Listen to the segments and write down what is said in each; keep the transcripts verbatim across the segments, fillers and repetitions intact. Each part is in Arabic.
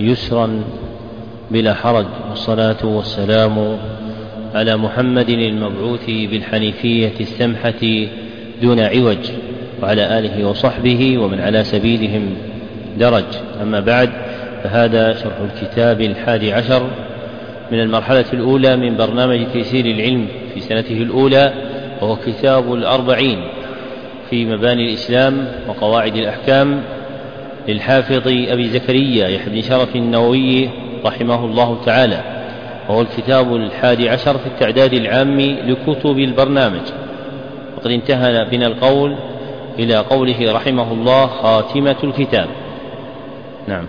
يسرا بلا حرج، والصلاة والسلام على محمد المبعوث بالحنيفية السمحة دون عوج، وعلى آله وصحبه ومن على سبيلهم درج. أما بعد، فهذا شرح الكتاب الحادي عشر من المرحلة الأولى من برنامج تيسير العلم في سنته الأولى، وهو كتاب الأربعين في مباني الإسلام وقواعد الأحكام للحافظ أبي زكريا يحيى بن شرف النووي رحمه الله تعالى، وهو الكتاب الحادي عشر في التعداد العام لكتب البرنامج. وقد انتهى بنا القول إلى قوله رحمه الله: خاتمة الكتاب. نعم.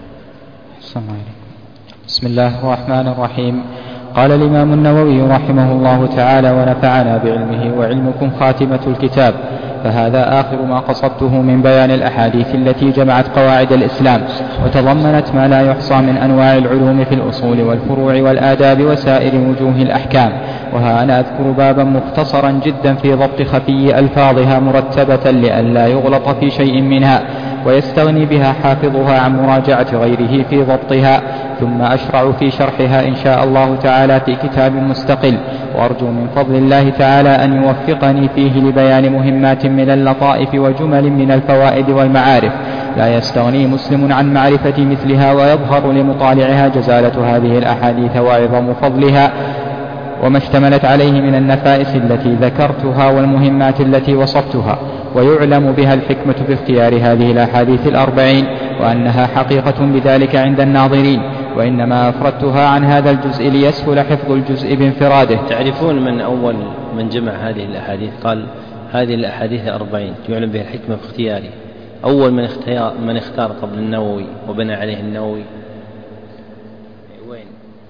بسم الله الرحمن الرحيم. قال الإمام النووي رحمه الله تعالى: ونفعنا بعلمه وعلمكم خاتمة الكتاب. فهذا آخر ما قصدته من بيان الأحاديث التي جمعت قواعد الإسلام، وتضمنت ما لا يحصى من أنواع العلوم في الأصول والفروع والآداب وسائر وجوه الأحكام. وها أنا أذكر بابا مختصرا جدا في ضبط خفي ألفاظها مرتبة لئلا يغلط في شيء منها، ويستغني بها حافظها عن مراجعة غيره في ضبطها، ثم أشرع في شرحها إن شاء الله تعالى في كتاب مستقل، وأرجو من فضل الله تعالى أن يوفقني فيه لبيان مهمات من اللطائف وجمل من الفوائد والمعارف لا يستغني مسلم عن معرفة مثلها، ويظهر لمطالعها جزالة هذه الأحاديث وعظم فضلها وما اشتملت عليه من النفائس التي ذكرتها والمهمات التي وصفتها، ويعلم بها الحكمة في اختيار هذه الأحاديث الأربعين، وأنها حقيقة بذلك عند الناظرين، وإنما أفردتها عن هذا الجزء ليسهل حفظ الجزء بانفراده. تعرفون من أول من جمع هذه الأحاديث قال هذه الأحاديث أربعين يعلم بها الحكمة في اختياره؟ أول من اختار, من اختار قبل النووي وبنى عليه النووي وين؟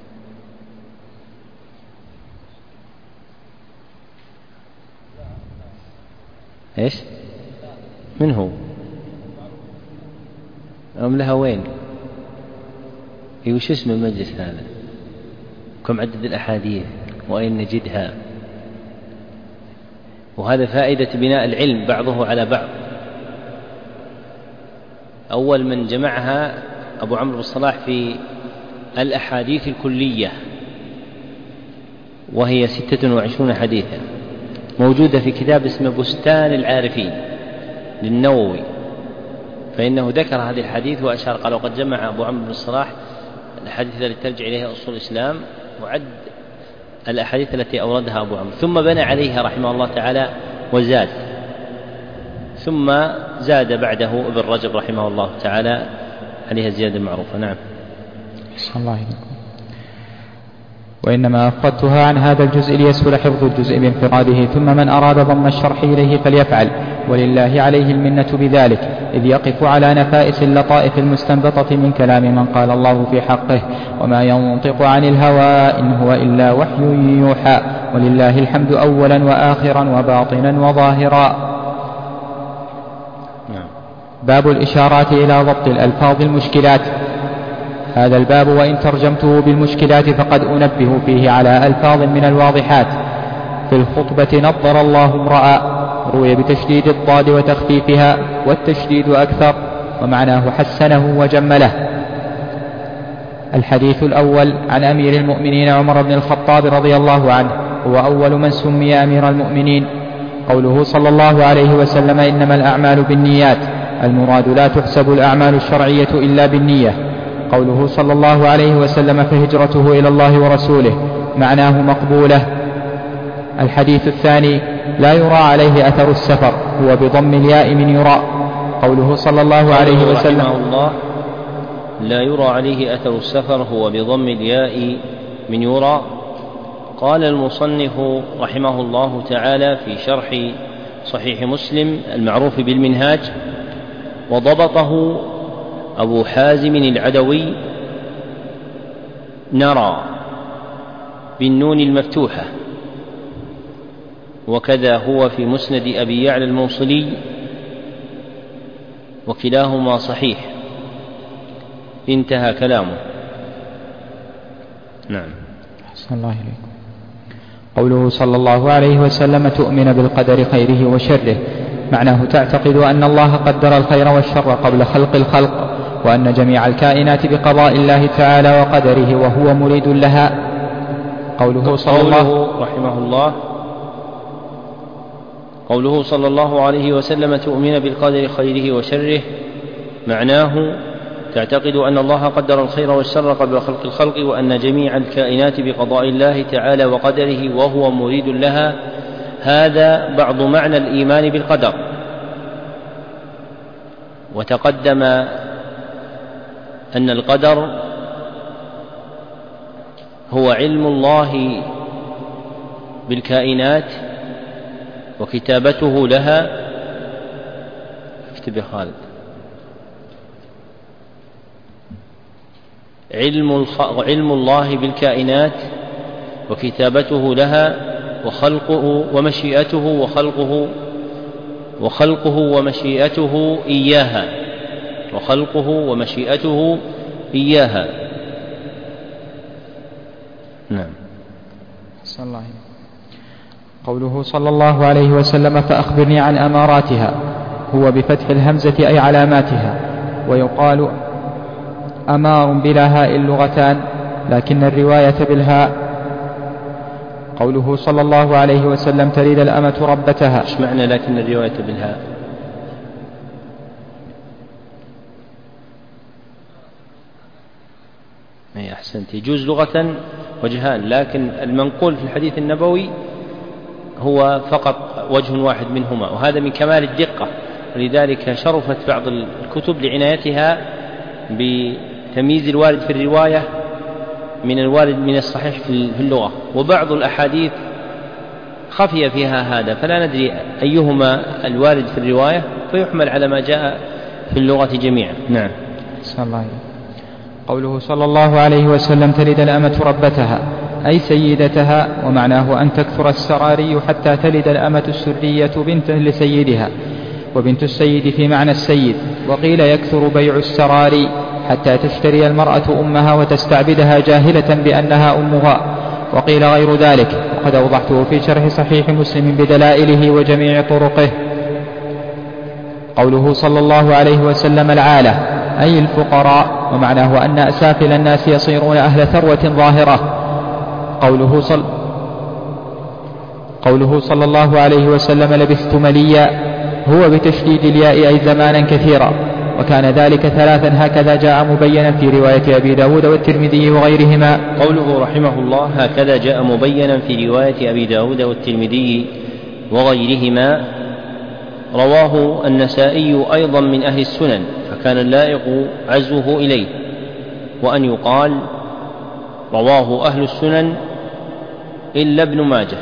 إيش؟ من هو؟ أم لها وين؟ وش اسم المجلس هذا؟ كم عدد الأحاديث؟ وأين نجدها؟ وهذا فائدة بناء العلم بعضه على بعض. أول من جمعها أبو عمرو بن الصلاح في الأحاديث الكلية، وهي ستة وعشرون حديثا، موجودة في كتاب اسمه بستان العارفين للنووي، فإنه ذكر هذه الحديث وأشار قال: وقد جمع أبو عمرو بن الصلاح الحديث التي ترجع إليها أصول الإسلام، وعد الأحاديث التي أوردها أبو عمرو، ثم بنى عليها رحمه الله تعالى وزاد، ثم زاد بعده ابن رجب رحمه الله تعالى عليها الزيادة المعروفة. نعم. صلى الله عليه وسلم. وإنما أفردتها عن هذا الجزء ليسهل حفظ الجزء بانفراده، ثم من أراد ضم الشرح إليه فليفعل، ولله عليه المنة بذلك، إذ يقف على نفائس اللطائف المستنبطة من كلام من قال الله في حقه: وما ينطق عن الهوى إن هو إلا وحي يوحى، ولله الحمد أولا وآخرا وباطنا وظاهرا. باب الإشارات إلى ضبط الألفاظ المشكلات. هذا الباب وإن ترجمته بالمشكلات فقد أنبه فيه على ألفاظ من الواضحات. في الخطبة نظر الله امرأ، روي بتشديد الضاد وتخفيفها، والتشديد أكثر، ومعناه حسنه وجمله. الحديث الأول عن أمير المؤمنين عمر بن الخطاب رضي الله عنه، هو أول من سمي أمير المؤمنين. قوله صلى الله عليه وسلم: إنما الأعمال بالنيات، المراد لا تحسب الأعمال الشرعية إلا بالنية. قوله صلى الله عليه وسلم: فهجرته إلى الله ورسوله، معناه مقبولة. الحديث الثاني: لا يرى عليه أثر السفر، هو بضم الياء من يرى. قوله صلى الله عليه وسلم: رحمه الله: لا يرى عليه أثر السفر، هو بضم الياء من يرى. قال المصنف رحمه الله تعالى في شرح صحيح مسلم المعروف بالمنهاج: وضبطه أبو حازم العدوي نرى بالنون المفتوحة، وكذا هو في مسند أبي يعلى الموصلي، وكلاهما صحيح. انتهى كلامه. نعم. أحسن الله إليكم. قوله صلى الله عليه وسلم: تؤمن بالقدر خيره وشره، معناه تعتقد أن الله قدر الخير والشر قبل خلق الخلق، وأن جميع الكائنات بقضاء الله تعالى وقدره وهو مريد لها. قوله صلى الله رحمه الله قوله صلى الله عليه وسلم تؤمن بالقدر خيره وشره، معناه تعتقد أن الله قدر الخير والشر قبل خلق الخلق، وأن جميع الكائنات بقضاء الله تعالى وقدره وهو مريد لها. هذا بعض معنى الإيمان بالقدر. وتقدم أن القدر هو علم الله بالكائنات وكتابته لها. اكتب يا خالد. علم, علم الله بالكائنات وكتابته لها وخلقه ومشيئته وخلقه وخلقه ومشيئته إياها وخلقه ومشيئته إياها. نعم. صلى الله عليه وسلم. قوله صلى الله عليه وسلم فأخبرني عن أماراتها، هو بفتح الهمزة أي علاماتها، ويقال أمار بلا هاء اللغتان، لكن الرواية بالهاء. قوله صلى الله عليه وسلم تلد الأمة ربتها. ايش معنى لكن الرواية بالهاء؟ اي احسنت، يجوز لغة وجهان، لكن المنقول في الحديث النبوي هو فقط وجه واحد منهما، وهذا من كمال الدقة، ولذلك شرفت بعض الكتب لعنايتها بتمييز الوارد في الرواية من الوارد من الصحيح في اللغة. وبعض الأحاديث خفي فيها هذا، فلا ندري أيهما الوارد في الرواية، فيحمل على ما جاء في اللغة جميعا. نعم. صلى الله عليه وسلم. قوله صلى الله عليه وسلم تلد الأمة ربتها أي سيدتها، ومعناه أن تكثر السراري حتى تلد الأمة السرية بنت لسيدها، وبنت السيد في معنى السيد. وقيل يكثر بيع السراري حتى تشتري المرأة أمها وتستعبدها جاهلة بأنها أمها، وقيل غير ذلك، وقد أوضحته في شرح صحيح مسلم بدلائله وجميع طرقه. قوله صلى الله عليه وسلم العالة أي الفقراء، ومعناه أن أسافل الناس يصيرون أهل ثروة ظاهرة. قوله صل قوله صلى الله عليه وسلم لبثت مليا، هو بتشديد الياء أي زمانا كثيرا، وكان ذلك ثلاثا هكذا جاء مبينا في رواية أبي داود والترمذي وغيرهما. قوله رحمه الله هكذا جاء مبينا في رواية أبي داود والترمذي وغيرهما، رواه النسائي أيضا من أهل السنن، فكان اللائق عزوه إليه، وأن يقال رواه أهل السنن إلا ابن ماجه.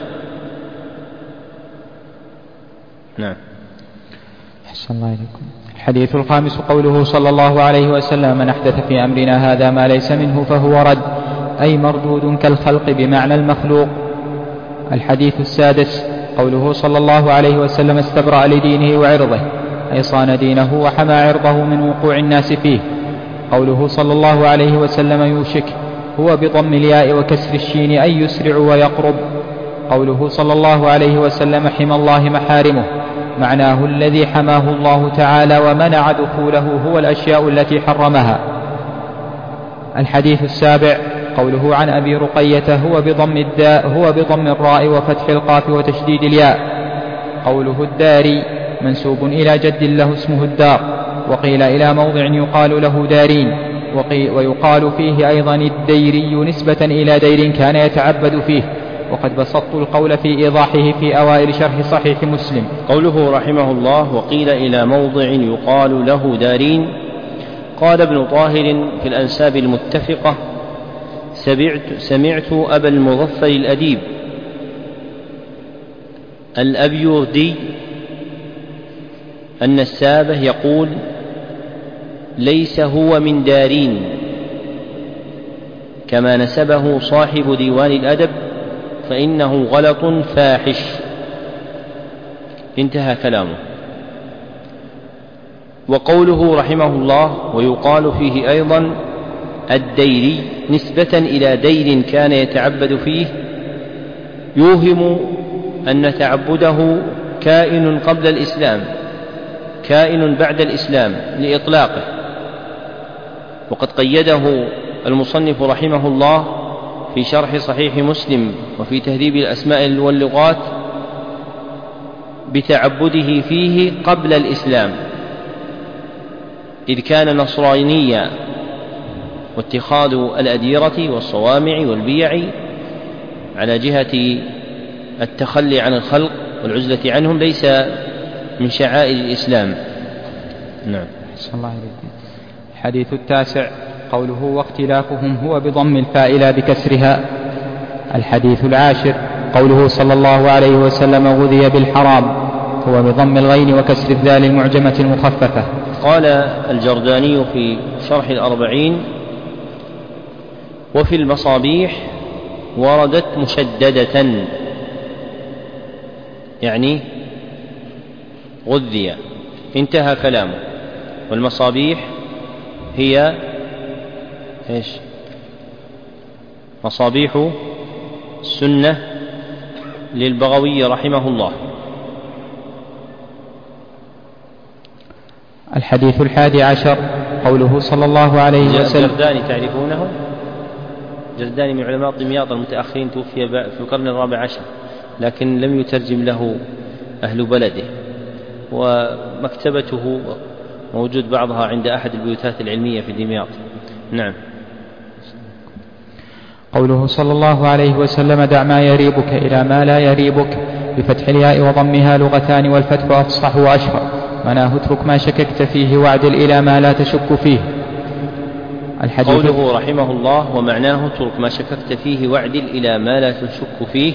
نعم. أحسن الله إليكم. الحديث الخامس قوله صلى الله عليه وسلم من أحدث في أمرنا هذا ما ليس منه فهو رد، أي مردود كالخلق بمعنى المخلوق. الحديث السادس قوله صلى الله عليه وسلم استبرأ لدينه وعرضه، أي صان دينه وحمى عرضه من وقوع الناس فيه. قوله صلى الله عليه وسلم يوشك، هو بضم الياء وكسر الشين أي يسرع ويقرب. قوله صلى الله عليه وسلم حمى الله محارمه، معناه الذي حماه الله تعالى ومنع دخوله هو الأشياء التي حرمها. الحديث السابع قوله عن أبي رقية هو بضم الداء هو بضم الراء وفتح القاف وتشديد الياء. قوله الداري منسوب إلى جد له اسمه الدار، وقيل إلى موضع يقال له دارين، ويقال فيه أيضا الديري نسبة إلى دير كان يتعبد فيه، وقد بسطت القول في إيضاحه في أوائل شرح صحيح مسلم. قوله رحمه الله وقيل إلى موضع يقال له دارين، قال ابن طاهر في الأنساب المتفقة سمعت, سمعت أبا المظفر الأديب الأبيوردي النسابه يقول ليس هو من دارين كما نسبه صاحب ديوان الأدب، فإنه غلط فاحش. انتهى كلامه. وقوله رحمه الله ويقال فيه أيضا الديري نسبة إلى دير كان يتعبد فيه، يوهم أن تعبده كائن قبل الإسلام كائن بعد الإسلام لإطلاقه، وقد قيده المصنف رحمه الله في شرح صحيح مسلم وفي تهذيب الأسماء واللغات بتعبده فيه قبل الإسلام، إذ كان نصرانيا، واتخاذ الأديرة والصوامع والبيع على جهة التخلي عن الخلق والعزلة عنهم ليس من شعائر الإسلام. نعم. صلى الله عليه وسلم. الحديث التاسع قوله واختلافهم هو بضم الفاء لا بكسرها. الحديث العاشر قوله صلى الله عليه وسلم غذي بالحرام هو بضم الغين وكسر الذال المعجمة المخففة. قال الجرداني في شرح الأربعين وفي المصابيح وردت مشددة، يعني غذي، انتهى كلامه. والمصابيح هي ايش؟ مصابيح السنة للبغوي رحمه الله. الحديث الحادي عشر قوله صلى الله عليه وسلم. الجرداني تعرفونه؟ الجرداني من علماء دمياط المتأخرين، توفي في القرن الرابع عشر، لكن لم يترجم له أهل بلده، ومكتبته موجود بعضها عند أحد البيوتات العلمية في دمياط. نعم. قوله صلى الله عليه وسلم دع ما يريبك إلى ما لا يريبك بفتح الياء وضمها لغتان والفتح أفصح وأشهر، معناه اترك ما شككت فيه واعدل إلى ما لا تشك فيه. قوله رحمه الله ومعناه اترك ما شككت فيه واعدل إلى ما لا تشك فيه،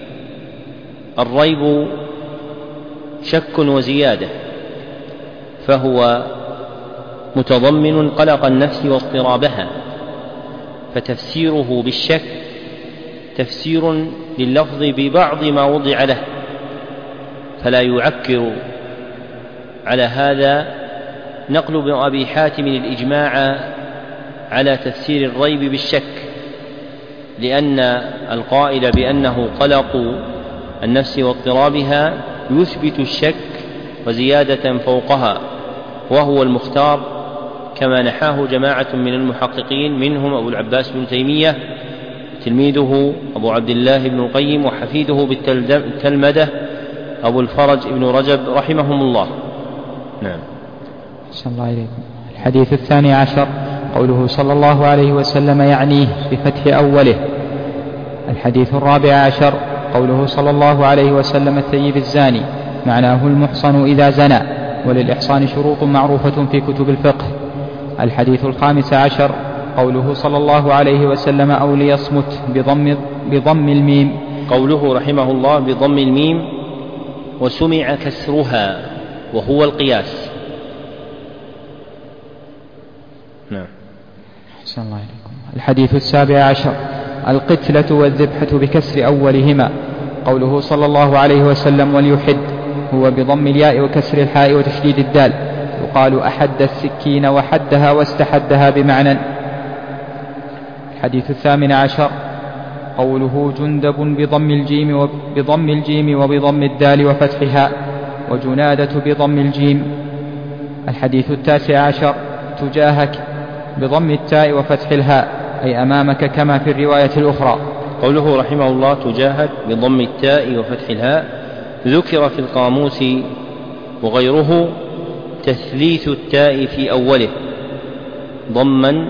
الريب شك وزيادة، فهو متضمن قلق النفس واضطرابها، فتفسيره بالشك تفسير لللفظ ببعض ما وضع له، فلا يعكر على هذا نقل ابن أبي حاتم الإجماع على تفسير الريب بالشك، لأن القائل بأنه قلق النفس واضطرابها يثبت الشك وزيادة فوقها، وهو المختار كما نحاه جماعة من المحققين، منهم أبو العباس بن تيمية، تلميذه أبو عبد الله بن القيم، وحفيده بالتلمذة أبو الفرج بن رجب رحمهم الله. نعم. صلى الله عليه وسلم. الحديث الثاني عشر قوله صلى الله عليه وسلم يعنيه بفتح أوله. الحديث الرابع عشر قوله صلى الله عليه وسلم الثيب الزاني، معناه المحصن إذا زنى، وللإحصان شروط معروفة في كتب الفقه. الحديث الخامس عشر قوله صلى الله عليه وسلم أو ليصمت بضم, بضم الميم. قوله رحمه الله بضم الميم وسمع كسرها وهو القياس. نعم. أحسن الله عليكم. الحديث السابع عشر القتلة والذبحة بكسر أولهما. قوله صلى الله عليه وسلم وليحد هو بضم الياء وكسر الحاء وتشديد الدال، يقال أحد السكين وحدها واستحدها بمعنى. الحديث الثامن عشر قوله جندب بضم الجيم وبضم الجيم وبضم الدال وفتحها، وجنادة بضم الجيم. الحديث التاسع عشر تجاهك بضم التاء وفتح الهاء، أي أمامك كما في الرواية الأخرى. قوله رحمه الله تجاهك بضم التاء وفتح الهاء ذكر في القاموس وغيره تثليث التاء في أوله ضما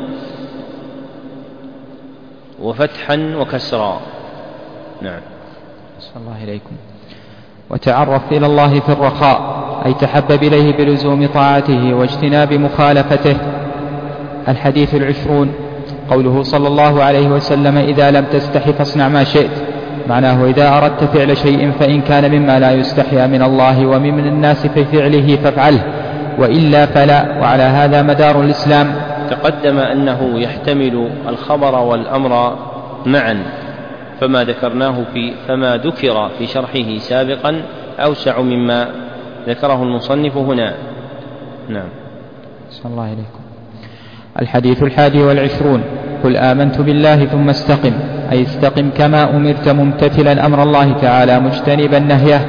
وفتحا وكسرا. نعم. صلى الله عليكم. وتعرف إلى الله في الرخاء، أي تحبب إليه بلزوم طاعته واجتناب مخالفته. الحديث العشرون قوله صلى الله عليه وسلم إذا لم تستحي فاصنع ما شئت، معناه إذا أردت فعل شيء فإن كان مما لا يستحيا من الله ومن الناس في فعله فافعله، وإلا فلا. وعلى هذا مدار الإسلام. تقدم أنه يحتمل الخبر والأمر معا، فما ذكرناه في فما ذكر في شرحه سابقا أوسع مما ذكره المصنف هنا. نعم. صلى الله عليكم. الحديث الحادي والعشرون قل آمنت بالله ثم استقم، أي استقم كما أمرت ممتثلا أمر الله تعالى مجتنبا نهيه.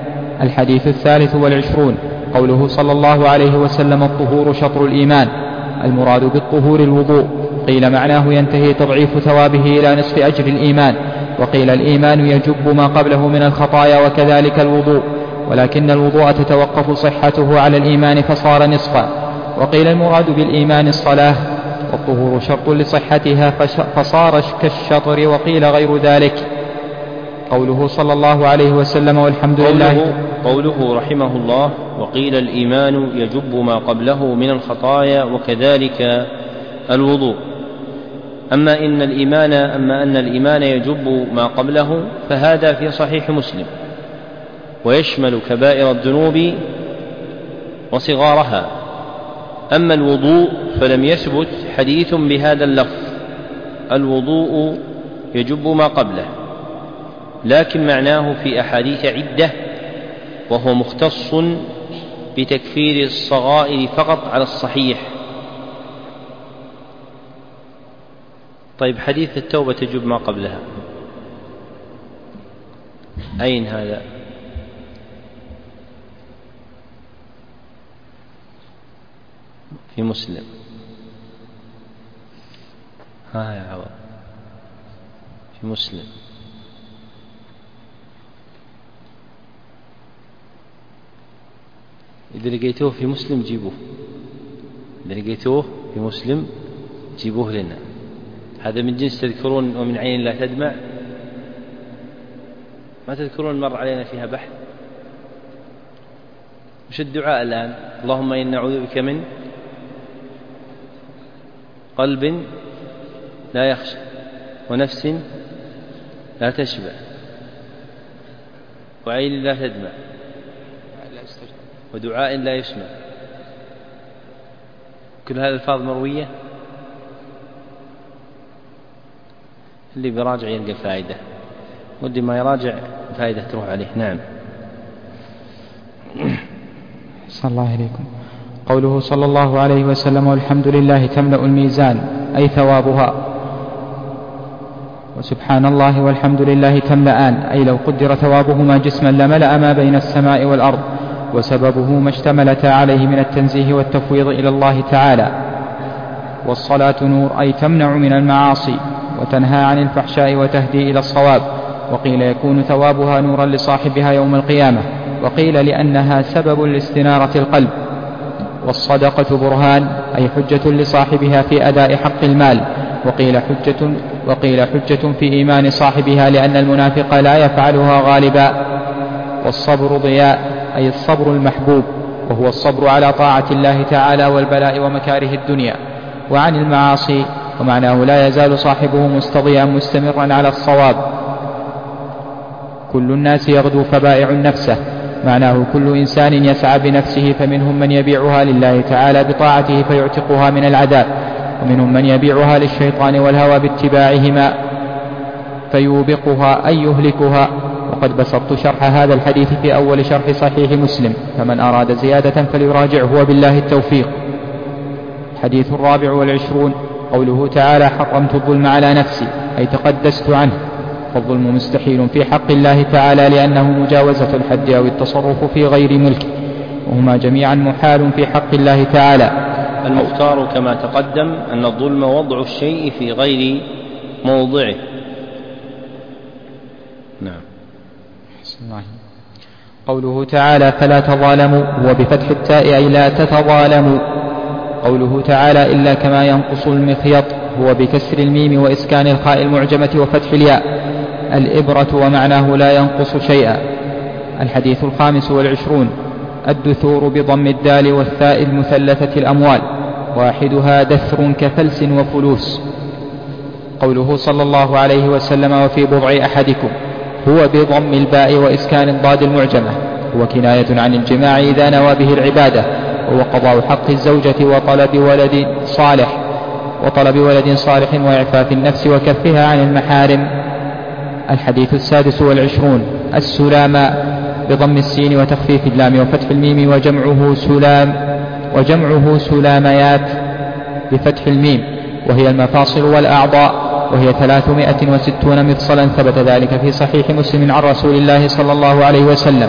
الحديث الثالث والعشرون قوله صلى الله عليه وسلم الطهور شطر الإيمان، المراد بالطهور الوضوء. قيل معناه ينتهي تضعيف ثوابه إلى نصف أجر الإيمان، وقيل الإيمان يجب ما قبله من الخطايا وكذلك الوضوء، ولكن الوضوء تتوقف صحته على الإيمان فصار نصفا. وقيل المراد بالإيمان الصلاة والطهور شرط لصحتها فصار كالشطر، وقيل غير ذلك. قوله صلى الله عليه وسلم والحمد لله. قوله رحمه الله وقيل الإيمان يجب ما قبله من الخطايا وكذلك الوضوء. أما إن الإيمان أما أن الإيمان يجب ما قبله فهذا في صحيح مسلم، ويشمل كبائر الذنوب وصغارها. أما الوضوء فلم يثبت حديث بهذا اللفظ، الوضوء يجب ما قبله، لكن معناه في أحاديث عدة، وهو مختص بتكفير الصغائر فقط على الصحيح. طيب حديث التوبة تجب ما قبلها، أين هذا؟ في مسلم. ها يا عوض في مسلم. إذا لقيتوه في مسلم جيبوه، إذا لقيتوه في مسلم جيبوه لنا. هذا من جنس تذكرون ومن عين لا تدمع. ما تذكرون مر علينا فيها بحث؟ وش الدعاء الآن؟ اللهم إنا نعوذ بك من قلب لا يخشى، ونفس لا تشبع، وعين لا تدمع، ودعاء لا يسمع. كل هذه الألفاظ مروية. اللي بيراجع يلقى فائدة، ودي ما يراجع فائدة تروح عليه. نعم. صلى الله عليكم. قوله صلى الله عليه وسلم والحمد لله تملأ الميزان، أي ثوابها. وسبحان الله والحمد لله تملأان، أي لو قدر ثوابهما جسما لملأ ما بين السماء والأرض، وسببه ما اشتملتا عليه من التنزيه والتفويض إلى الله تعالى. والصلاة نور، أي تمنع من المعاصي وتنهى عن الفحشاء وتهدي إلى الصواب. وقيل يكون ثوابها نورا لصاحبها يوم القيامة، وقيل لأنها سبب لاستنارة القلب. والصدقة برهان، أي حجة لصاحبها في أداء حق المال. وقيل حجة, وقيل حجة في إيمان صاحبها، لأن المنافق لا يفعلها غالبا. والصبر ضياء، أي الصبر المحبوب، وهو الصبر على طاعة الله تعالى والبلاء ومكاره الدنيا وعن المعاصي، ومعناه لا يزال صاحبه مستضيئا مستمرا على الصواب. كل الناس يغدو فبائع نفسه، معناه كل إنسان يسعى بنفسه، فمنهم من يبيعها لله تعالى بطاعته فيعتقها من العذاب، ومنهم من يبيعها للشيطان والهوى باتباعهما فيوبقها أي يهلكها. وقد بسطت شرح هذا الحديث في أول شرح صحيح مسلم، فمن أراد زيادة فليراجعه وبالله التوفيق. حديث الرابع والعشرون. قوله تعالى حرمت الظلم على نفسي، أي تقدست عنه. فالظلم مستحيل في حق الله تعالى، لأنه مجاوزة الحد أو التصرف في غير ملك، وهما جميعا محال في حق الله تعالى. المختار كما تقدم أن الظلم وضع الشيء في غير موضعه. نعم. قوله تعالى فلا تظالموا، وبفتح التاء أي لا تتظالموا. قوله تعالى إلا كما ينقص المخيط، هو بكسر الميم وإسكان الخاء المعجمة وفتح الياء. الإبرة ومعناه لا ينقص شيئا. الحديث الخامس والعشرون. الدثور بضم الدال والثاء المثلثة الأموال، واحدها دثر كفلس وفلوس. قوله صلى الله عليه وسلم وفي بضع أحدكم، هو بضم الباء وإسكان الضاد المعجمة، هو كناية عن الجماع إذا نوى به العبادة، وهو قضاء حق الزوجة وطلب ولد صالح وطلب ولد صالح وإعفاف النفس وكفها عن المحارم. الحديث السادس والعشرون. السلام بضم السين وتخفيف اللام وفتح الميم، وجمعه سلام وجمعه سلاميات بفتح الميم، وهي المفاصل والأعضاء، وهي ثلاثمائة وستون مفصلا، ثبت ذلك في صحيح مسلم عن رسول الله صلى الله عليه وسلم.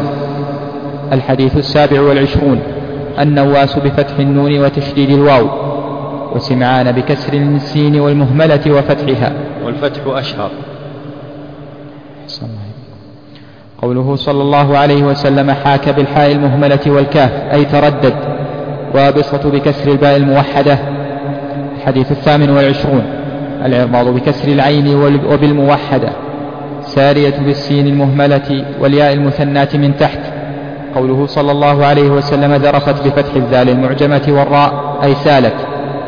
الحديث السابع والعشرون. النواس بفتح النون وتشديد الواو، وسمعان بكسر السين والمهملة وفتحها، والفتح أشهر. قوله صلى الله عليه وسلم حاك بالحاء المهملة والكاف أي تردد، وابسط بكسر الباء الموحدة. الحديث الثامن والعشرون العرباض بكسر العين وبالموحدة، سارية بالسين المهملة والياء المثناة من تحت. قوله صلى الله عليه وسلم ذرفت بفتح الذال المعجمة والراء أي سالت.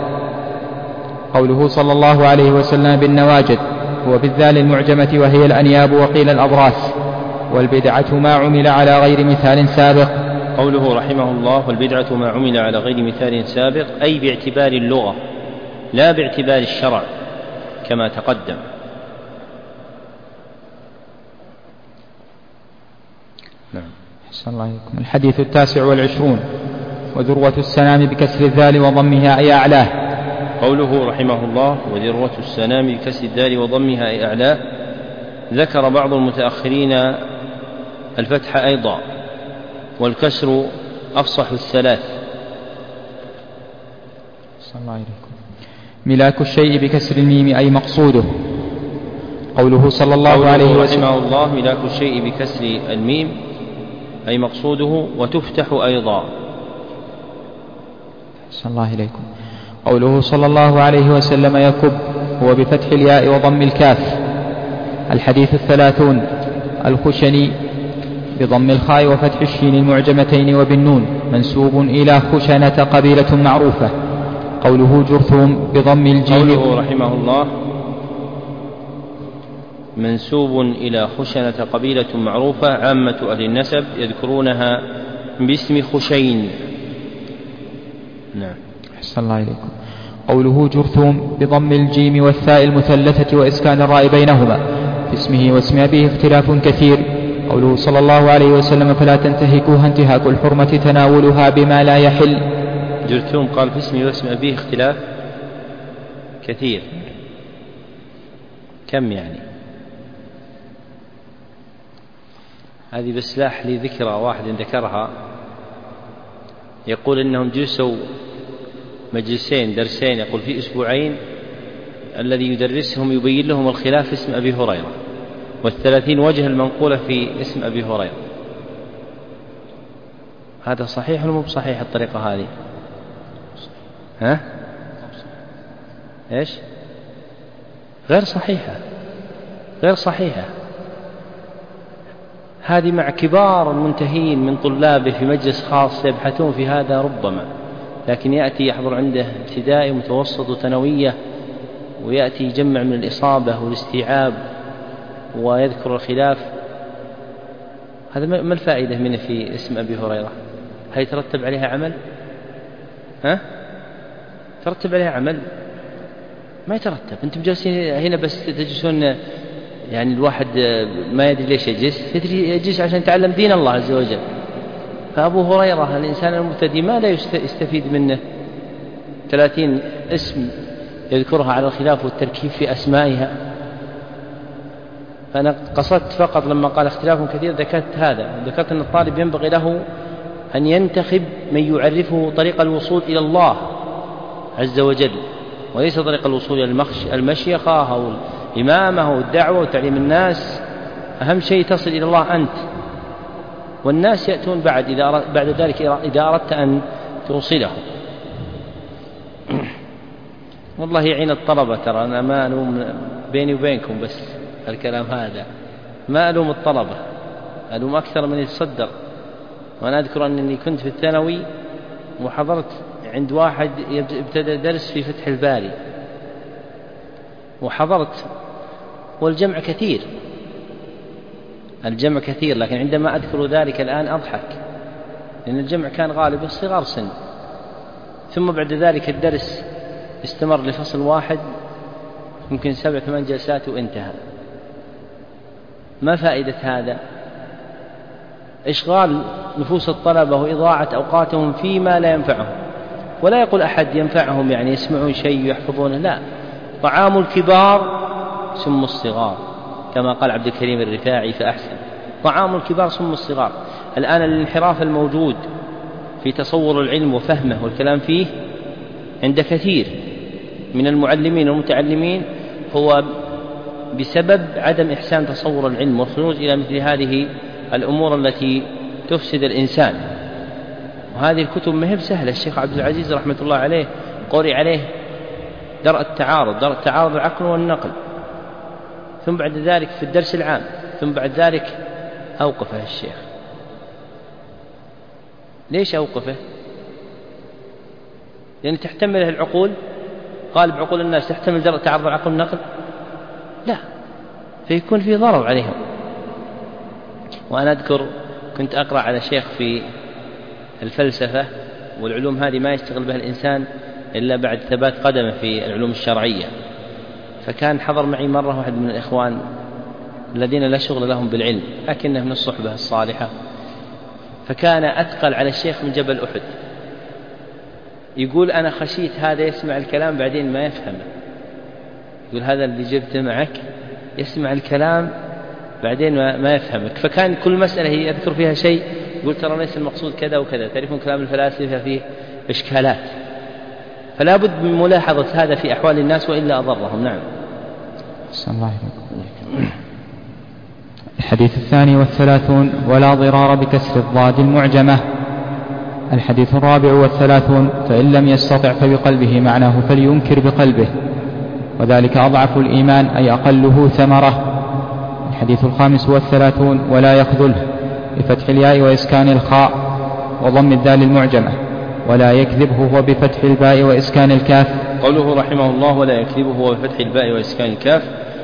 قوله صلى الله عليه وسلم بالنواجد هو بالذال المعجمة وهي الأنياب وقيل الأضراس. والبدعة ما عمل على غير مثال سابق. قوله رحمه الله والبدعة ما عمل على غير مثال سابق أي باعتبار اللغة لا باعتبار الشرع كما تقدم. نعم. أحسن الله عليكم. الحديث التاسع والعشرون وذروة السنام بكسر الذال وضمها أي أعلاه. قوله رحمه الله وذروة السنام بكسر الذال وضمها أي أعلاه، ذكر بعض المتأخرين الفتح أيضا، والكسر أفصح الثلاث. صلى الله عليكم. ملاك الشيء بكسر الميم أي مقصوده. قوله صلى الله قوله عليه وسلم رحمه الله ملاك الشيء بكسر الميم أي مقصوده، وتفتح أيضا. صلى الله عليكم. قوله صلى الله عليه وسلم يكب هو بفتح الياء وضم الكاف. الحديث الثلاثون الخشني بضم الخاء وفتح الشين المعجمتين وبالنون، منسوب إلى خشنة قبيلة معروفة. قوله جرثوم بضم الجيم. قوله رحمه الله منسوب إلى خشنة قبيلة معروفة، عامة أهل النسب يذكرونها باسم خشين. نعم. أحسن الله إليكم. قوله جرثوم بضم الجيم والثاء المثلثة وإسكان الراء بينهما، في اسمه واسم أبيه اختلاف كثير. قوله صلى الله عليه وسلم فلا تنتهكوها انتهاك الحرمة تناولها بما لا يحل. جرثوم قال في اسمه واسم أبيه اختلاف كثير، كم يعني؟ هذه بس لاح لي ذكرى واحد ذكرها، يقول إنهم جلسوا مجلسين درسين، يقول في أسبوعين الذي يدرسهم يبين لهم الخلاف في اسم أبي هريرة، والثلاثين وجه المنقولة في اسم أبي هريرة. هذا صحيح ولا مو بصحيح الطريقة هذه؟ ها؟ إيش؟ غير صحيحة، غير صحيحة. هذه مع كبار المنتهين من طلابه في مجلس خاص يبحثون في هذا ربما، لكن يأتي يحضر عنده ابتدائي ومتوسط وثانوية، ويأتي يجمع من الإصابة والاستيعاب ويذكر الخلاف. هذا ما الفائدة منه في اسم أبي هريرة؟ هل يترتب عليها عمل؟ ها؟ ترتب عليها عمل؟ ما يترتب. أنتم جالسين هنا بس تجلسون، يعني الواحد ما يدري ليش يجلس، يدري يجلس عشان يتعلم دين الله عز وجل. فأبو هريرة الإنسان المبتدئ ما لا يستفيد منه ثلاثين اسم يذكرها على الخلاف والتركيب في أسمائها. فأنا قصدت فقط لما قال اختلاف كثير ذكرت هذا، ذكرت أن الطالب ينبغي له أن ينتخب من يعرفه طريق الوصول إلى الله عز وجل، وليس طريق الوصول إلى المشيخة أو الإمامة أو الدعوة وتعليم الناس. أهم شيء تصل إلى الله أنت، والناس يأتون بعد إذا بعد ذلك إذا أردت أن توصله. والله يعين الطلبة، ترى أنا ما ألوم بيني وبينكم بس الكلام هذا، ما ألوم الطلبة، ألوم أكثر من يتصدر. وأنا أذكر أنني كنت في الثانوي وحضرت عند واحد ابتدى درس في فتح الباري، وحضرت والجمع كثير، الجمع كثير، لكن عندما أذكر ذلك الآن أضحك، لأن الجمع كان غالبا صغار سن. ثم بعد ذلك الدرس استمر لفصل واحد ممكن سبع ثمان جلسات وانتهى. ما فائدة هذا؟ إشغال نفوس الطلبة وإضاعة أوقاتهم فيما لا ينفعهم. ولا يقول أحد ينفعهم يعني يسمعون شيء يحفظونه، لا، طعام الكبار سم الصغار كما قال عبد الكريم الرفاعي فأحسن، طعام الكبار سم الصغار. الآن الانحراف الموجود في تصور العلم وفهمه والكلام فيه عند كثير من المعلمين والمتعلمين هو بسبب عدم إحسان تصور العلم والخروج إلى مثل هذه الأمور التي تفسد الإنسان. وهذه الكتب ما هي بسهلة. الشيخ عبد العزيز رحمة الله عليه قرئ عليه درء التعارض، درء التعارض العقل والنقل، ثم بعد ذلك في الدرس العام، ثم بعد ذلك أوقفه الشيخ. ليش أوقفه؟ لأن تحتمله العقول، غالب عقول الناس تحتمل درء التعارض العقل والنقل؟ لا، فيكون في ضرر عليهم. وأنا أذكر كنت أقرأ على شيخ في الفلسفة، والعلوم هذه ما يشتغل بها الإنسان إلا بعد ثبات قدمه في العلوم الشرعية. فكان حضر معي مرة واحد من الإخوان الذين لا شغل لهم بالعلم لكنه من الصحبة الصالحة، فكان أثقل على الشيخ من جبل أحد. يقول أنا خشيت هذا يسمع الكلام بعدين ما يفهمه. يقول هذا اللي جبته معك يسمع الكلام بعدين ما يفهمك. فكان كل مسألة هي يذكر فيها شيء يقول ترى ليس المقصود كذا وكذا. تعرفون كلام الفلاسفة فيه إشكالات، فلا بد من ملاحظة هذا في أحوال الناس وإلا أضرهم. نعم. صلى الله عليه وسلم. الحديث الثاني والثلاثون: ولا ضرار بكسر الضاد المعجمة. الحديث الرابع والثلاثون: فإن لم يستطع فبقلبه معناه فلينكر بقلبه، وذلك أضعف الإيمان أي أقله ثمرة. الحديث الخامس والثلاثون: ولا يخذله بفتح الياء وإسكان الخاء وضم الدال المعجمة. ولا يكذبه هو بفتح الباء وإسكان الكاف. قوله رحمه الله ولا يكذبه هو بفتح الباء وإسكان الكاف،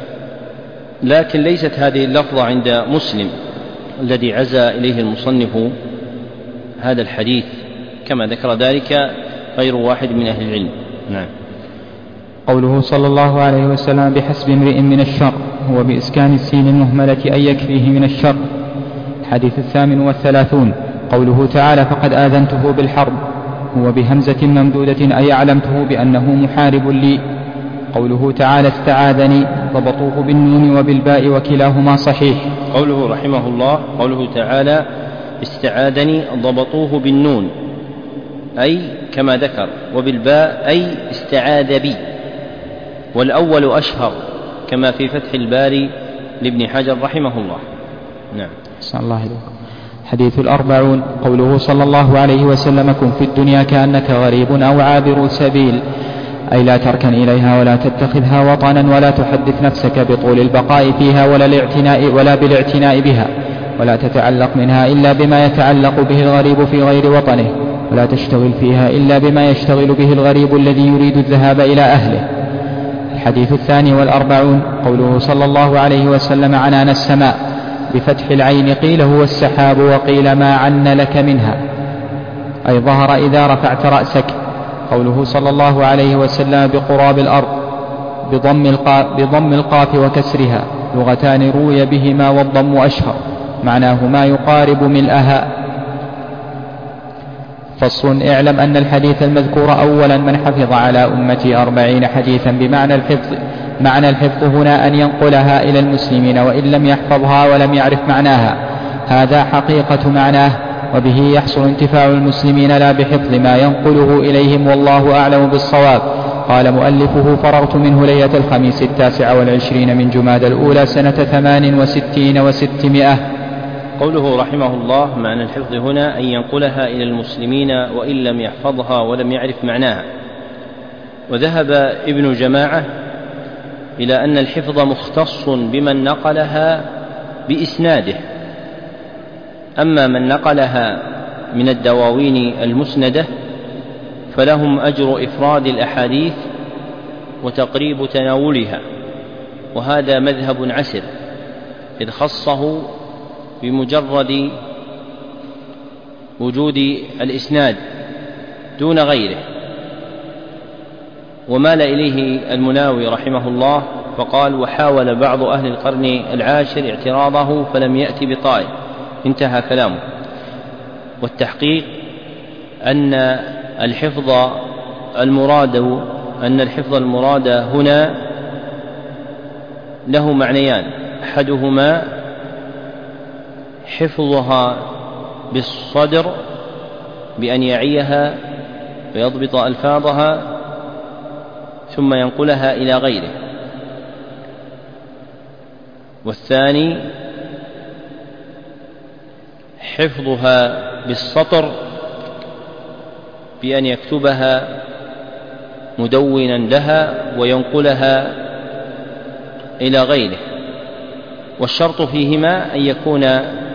لكن ليست هذه اللفظة عند مسلم الذي عزى إليه المصنف هذا الحديث، كما ذكر ذلك غير واحد من أهل العلم. نعم. قوله صلى الله عليه وسلم: بحسب امرئ من الشر، هو بإسكان السين المهملة أن يكفيه من الشر. الحديث الثامن والثلاثون: قوله تعالى: فقد آذنته بالحرب، هو بهمزة ممدودة أي علمته بأنه محارب لي. قوله تعالى: استعاذني، ضبطوه بالنون وبالباء وكلاهما صحيح. قوله رحمه الله قوله تعالى: استعاذني، ضبطوه بالنون أي كما ذكر، وبالباء أي استعاذ بي، والأول أشهر كما في فتح الباري لابن حجر رحمه الله. نعم. صلى الله عليه وسلم. حديث الأربعون: قوله صلى الله عليه وسلم: كن في الدنيا كأنك غريب أو عابر سبيل، أي لا تركن إليها ولا تتخذها وطنا، ولا تحدث نفسك بطول البقاء فيها ولا الاعتناء ولا بالاعتناء بها، ولا تتعلق منها إلا بما يتعلق به الغريب في غير وطنه، ولا تشتغل فيها إلا بما يشتغل به الغريب الذي يريد الذهاب إلى أهله. الحديث الثاني والأربعون: قوله صلى الله عليه وسلم: عنان السماء، بفتح العين، قيل هو السحاب وقيل ما عن لك منها، أي ظهر إذا رفعت رأسك. قوله صلى الله عليه وسلم: بقراب الأرض، بضم القاف, بضم القاف وكسرها، لغتان روي بهما والضم أشهر، معناه ما يقارب ملئها. فصل: اعلم أن الحديث المذكور أولا من حفظ على أمتي أربعين حديثا بمعنى الحفظ. معنى الحفظ هنا أن ينقلها إلى المسلمين وإن لم يحفظها ولم يعرف معناها، هذا حقيقة معناه، وبه يحصل انتفاع المسلمين لا بحفظ ما ينقله إليهم، والله أعلم بالصواب. قال مؤلفه: فرغت منه ليلة الخميس التاسع والعشرين من جماد الأولى سنة ثمان وستين وستمائة. قوله رحمه الله: معنى الحفظ هنا أن ينقلها إلى المسلمين وإن لم يحفظها ولم يعرف معناها. وذهب ابن جماعة إلى أن الحفظ مختص بمن نقلها بإسناده، أما من نقلها من الدواوين المسندة فلهم أجر إفراد الأحاديث وتقريب تناولها، وهذا مذهب عسر إذ خصه بمجرد وجود الإسناد دون غيره. ومال إليه المناوي رحمه الله فقال: وحاول بعض أهل القرن العاشر اعتراضه فلم يأتي بطائل. انتهى كلامه. والتحقيق أن الحفظ المراد أن الحفظ المراد هنا له معنيان: أحدهما حفظها بالصدر بأن يعيها ويضبط ألفاظها، ثم ينقلها إلى غيره. والثاني حفظها بالسطر بأن يكتبها مدونا لها وينقلها إلى غيره. والشرط فيهما أن يكون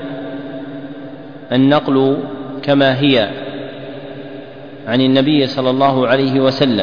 النقل كما هي عن النبي صلى الله عليه وسلم،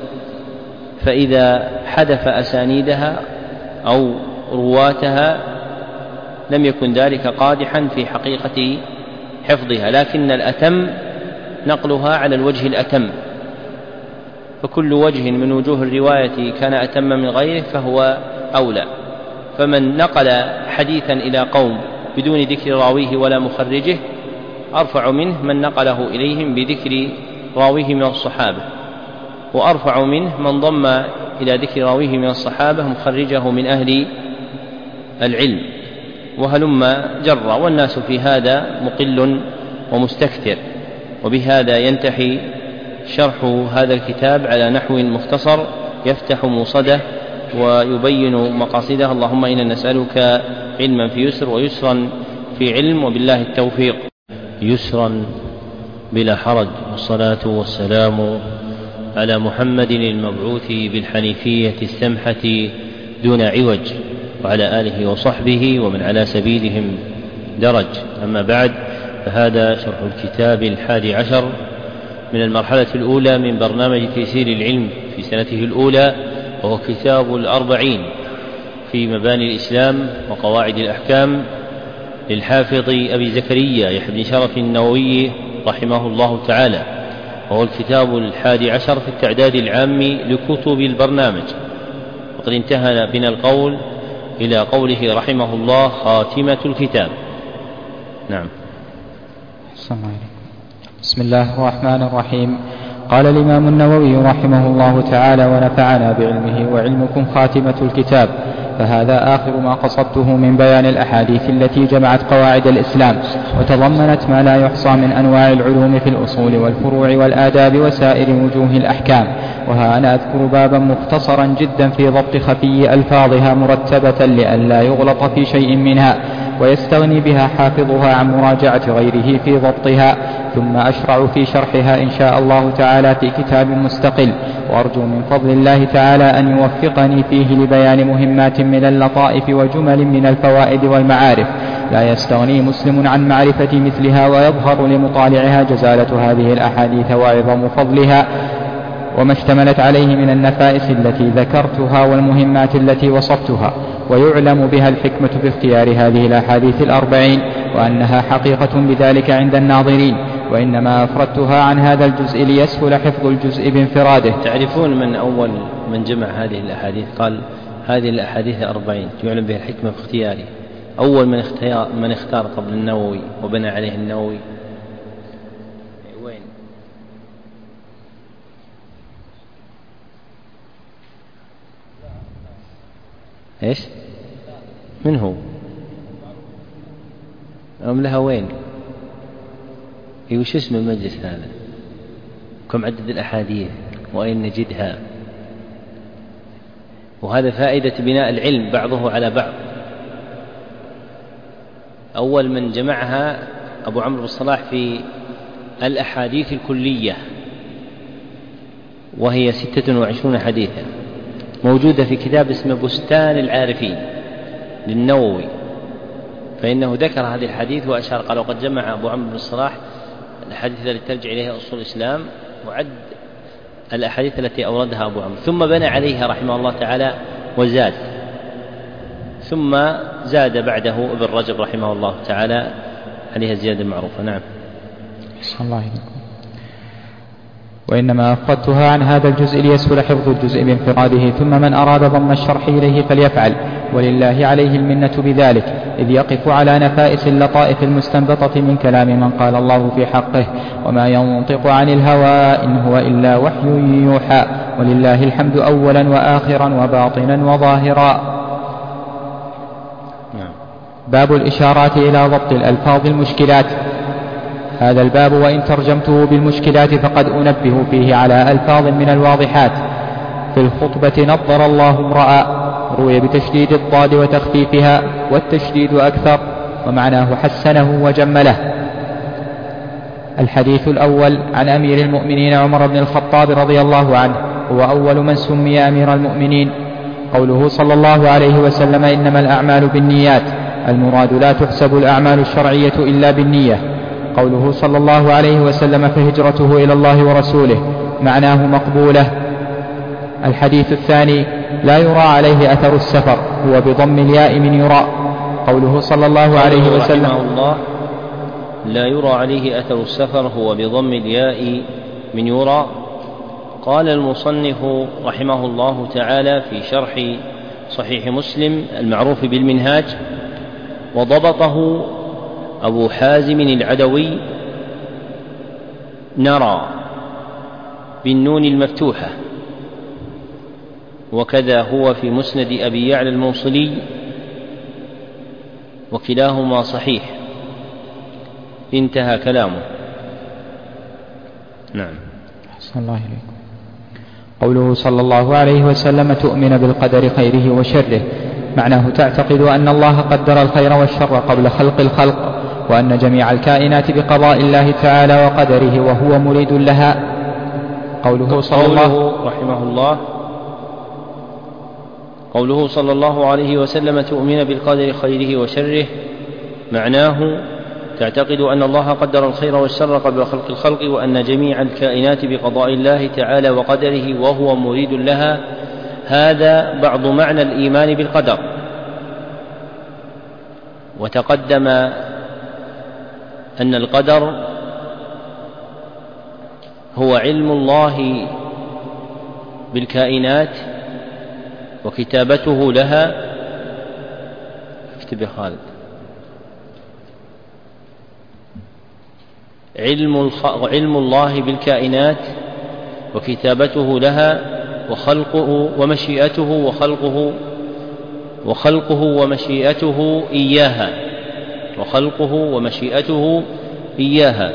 فإذا حذف أسانيدها أو رواتها لم يكن ذلك قادحا في حقيقة حفظها، لكن الأتم نقلها على الوجه الأتم، فكل وجه من وجوه الرواية كان أتم من غيره فهو أولى. فمن نقل حديثا إلى قوم بدون ذكر راويه ولا مخرجه أرفع منه من نقله إليهم بذكر راويه من الصحابة، وأرفع منه من ضم إلى ذكر راويه من الصحابة مخرجه من أهل العلم، وهلم جرا. والناس في هذا مقل ومستكثر. وبهذا ينتهي شرح هذا الكتاب على نحو مختصر يفتح موصده ويبين مقاصده. اللهم إنا نسألك علما في يسر ويسرا في علم، وبالله التوفيق. يسرا بلا حرج، والصلاة والسلام على محمد المبعوث بالحنيفية السمحة دون عوج، وعلى آله وصحبه ومن على سبيلهم درج. أما بعد، فهذا شرح الكتاب الحادي عشر من المرحلة الأولى من برنامج تيسير العلم في سنته الأولى، وهو كتاب الأربعين في مباني الإسلام وقواعد الأحكام للحافظ أبي زكريا يحيى بن شرف النووي رحمه الله تعالى، وهو الكتاب الحادي عشر في التعداد العام لكتب البرنامج. وقد انتهى بنا القول إلى قوله رحمه الله خاتمة الكتاب. نعم. بسم الله الرحمن الرحيم. قال الإمام النووي رحمه الله تعالى ونفعنا بعلمه وعلمكم خاتمة الكتاب. فهذا آخر ما قصدته من بيان الأحاديث التي جمعت قواعد الإسلام وتضمنت ما لا يحصى من أنواع العلوم في الأصول والفروع والآداب وسائر وجوه الأحكام. وها أنا أذكر بابا مختصرا جدا في ضبط خفي ألفاظها مرتبة لئلا يغلط في شيء منها ويستغني بها حافظها عن مراجعة غيره في ضبطها، ثم أشرع في شرحها إن شاء الله تعالى في كتاب مستقل، وأرجو من فضل الله تعالى أن يوفقني فيه لبيان مهمات من اللطائف وجمل من الفوائد والمعارف لا يستغني مسلم عن معرفة مثلها، ويظهر لمطالعها جزالة هذه الأحاديث وعظم فضلها وما اشتملت عليه من النفائس التي ذكرتها والمهمات التي وصفتها، ويعلم بها الحكمة في اختيار هذه الأحاديث الأربعين، وأنها حقيقة بذلك عند الناظرين، وإنما أفردتها عن هذا الجزء ليسهل حفظ الجزء بانفراده. تعرفون من أول من جمع هذه الأحاديث قال هذه الأحاديث أربعين يعلم بها الحكمة في اختياره؟ أول من اختار, من اختار قبل النووي وبنى عليه النووي وين؟ ايش؟ من هو؟ أم لها وين؟ وش اسم المجلس هذا؟ كم عدد الأحاديث؟ وأين نجدها؟ وهذا فائدة بناء العلم بعضه على بعض. أول من جمعها أبو عمرو بن الصلاح في الأحاديث الكلية، وهي ستة وعشرون حديثا، موجودة في كتاب اسمه بستان العارفين للنووي، فإنه ذكر هذه الحديث وأشار قال وقد جمع أبو عمرو بن الصلاح الحديث التي ترجع إليها أصول الإسلام، وعد الأحاديث التي أوردها أبو عمرو، ثم بنى عليها رحمه الله تعالى وزاد، ثم زاد بعده ابن رجب رحمه الله تعالى عليها الزيادة المعروفة. نعم. صلى الله عليه وسلم. وإنما أفردتها عن هذا الجزء ليسهل حفظ الجزء بانفراده، ثم من أراد ضم الشرح إليه فليفعل، ولله عليه المنة بذلك، إذ يقف على نفائس اللطائف المستنبطة من كلام من قال الله في حقه وما ينطق عن الهوى إن هو إلا وحي يوحى، ولله الحمد أولا وآخرا وباطنا وظاهرا. باب الإشارات إلى ضبط الألفاظ المشكلات. هذا الباب وإن ترجمته بالمشكلات فقد أنبه فيه على ألفاظ من الواضحات، في الخطبة نضر الله امرأ، روي بتشديد الضاد وتخفيفها، والتشديد أكثر، ومعناه حسنه وجمله. الحديث الأول عن أمير المؤمنين عمر بن الخطاب رضي الله عنه، هو أول من سمي أمير المؤمنين. قوله صلى الله عليه وسلم إنما الأعمال بالنيات، المراد لا تحسب الأعمال الشرعية إلا بالنية. قوله صلى الله عليه وسلم فهجرته إلى الله ورسوله، معناه مقبولة. الحديث الثاني لا يرى عليه أثر السفر، هو بضم الياء من يرى. قوله صلى الله عليه وسلم رحمه الله لا يرى عليه أثر السفر، هو بضم الياء من يرى. قال المصنف رحمه الله تعالى في شرح صحيح مسلم المعروف بالمنهاج: وضبطه أبو حازم العدوي نرى بالنون المفتوحة، وكذا هو في مسند أبي يعلى الموصلي، وكلاهما صحيح. انتهى كلامه. نعم. أحسن الله إليكم. قوله صلى الله عليه وسلم تؤمن بالقدر خيره وشره، معناه تعتقد أن الله قدر الخير والشر قبل خلق الخلق، وأن جميع الكائنات بقضاء الله تعالى وقدره وهو مريد لها. قوله صلى الله رحمه الله قوله صلى الله عليه وسلم تؤمن بالقدر خيره وشره، معناه تعتقد أن الله قدر الخير والشر قبل خلق الخلق، وأن جميع الكائنات بقضاء الله تعالى وقدره وهو مريد لها. هذا بعض معنى الإيمان بالقدر. وتقدم أن القدر هو علم الله بالكائنات وكتابته لها. اكتب يا خالد. علم, علم الله بالكائنات وكتابته لها وخلقه ومشيئته وخلقه وخلقه ومشيئته إياها وخلقه ومشيئته إياها.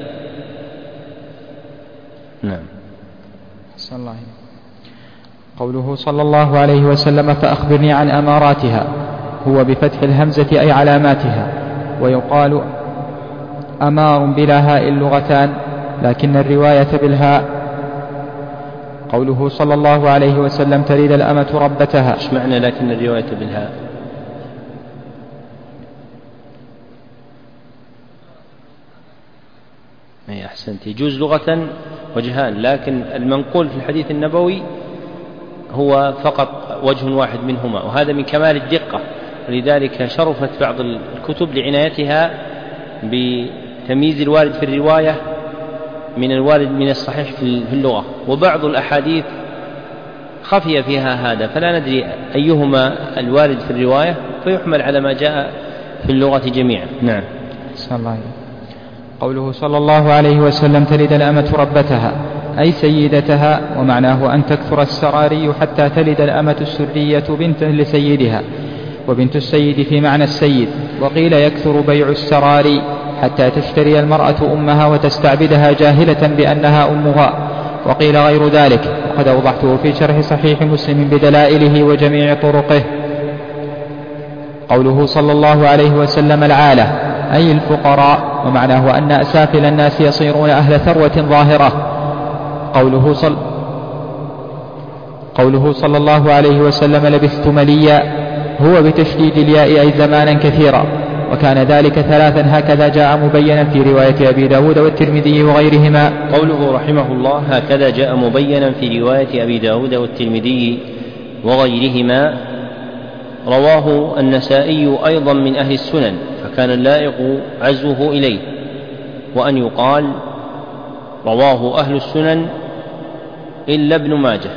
نعم. صلى الله عليه. قوله صلى الله عليه وسلم فأخبرني عن أماراتها، هو بفتح الهمزة أي علاماتها. ويقال أمار بلا هاء اللغتان، لكن الرواية بالهاء. قوله صلى الله عليه وسلم تلد الأمة ربتها. ايش معنى لكن الرواية بالهاء؟ اي احسنت. يجوز لغة وجهان، لكن المنقول في الحديث النبوي هو فقط وجه واحد منهما، وهذا من كمال الدقة، ولذلك شرفت بعض الكتب لعنايتها بتمييز الوارد في الرواية من الوارد من الصحيح في اللغة. وبعض الأحاديث خفي فيها هذا، فلا ندري أيهما الوارد في الرواية، فيحمل على ما جاء في اللغة جميعا. نعم. صلى الله عليه. قوله صلى الله عليه وسلم تلد الأمة ربتها أي سيدتها، ومعناه أن تكثر السراري حتى تلد الأمة السرية بنت لسيدها، وبنت السيد في معنى السيد. وقيل يكثر بيع السراري حتى تشتري المرأة أمها وتستعبدها جاهلة بأنها أمها، وقيل غير ذلك، وقد أوضحته في شرح صحيح مسلم بدلائله وجميع طرقه. قوله صلى الله عليه وسلم العالة أي الفقراء، ومعناه أن أسافل الناس يصيرون أهل ثروة ظاهرة. قوله صل قوله صلى الله عليه وسلم لبثت مليا، هو بتشديد الياء أي زمانا كثيرا، وكان ذلك ثلاثا، هكذا جاء مبينا في رواية أبي داود والترمذي وغيرهما. قوله رحمه الله هكذا جاء مبينا في رواية أبي داود والترمذي وغيرهما، رواه النسائي أيضا من أهل السنن، فكان اللائق عزوه إليه، وأن يقال رواه أهل السنن إلا ابن ماجه.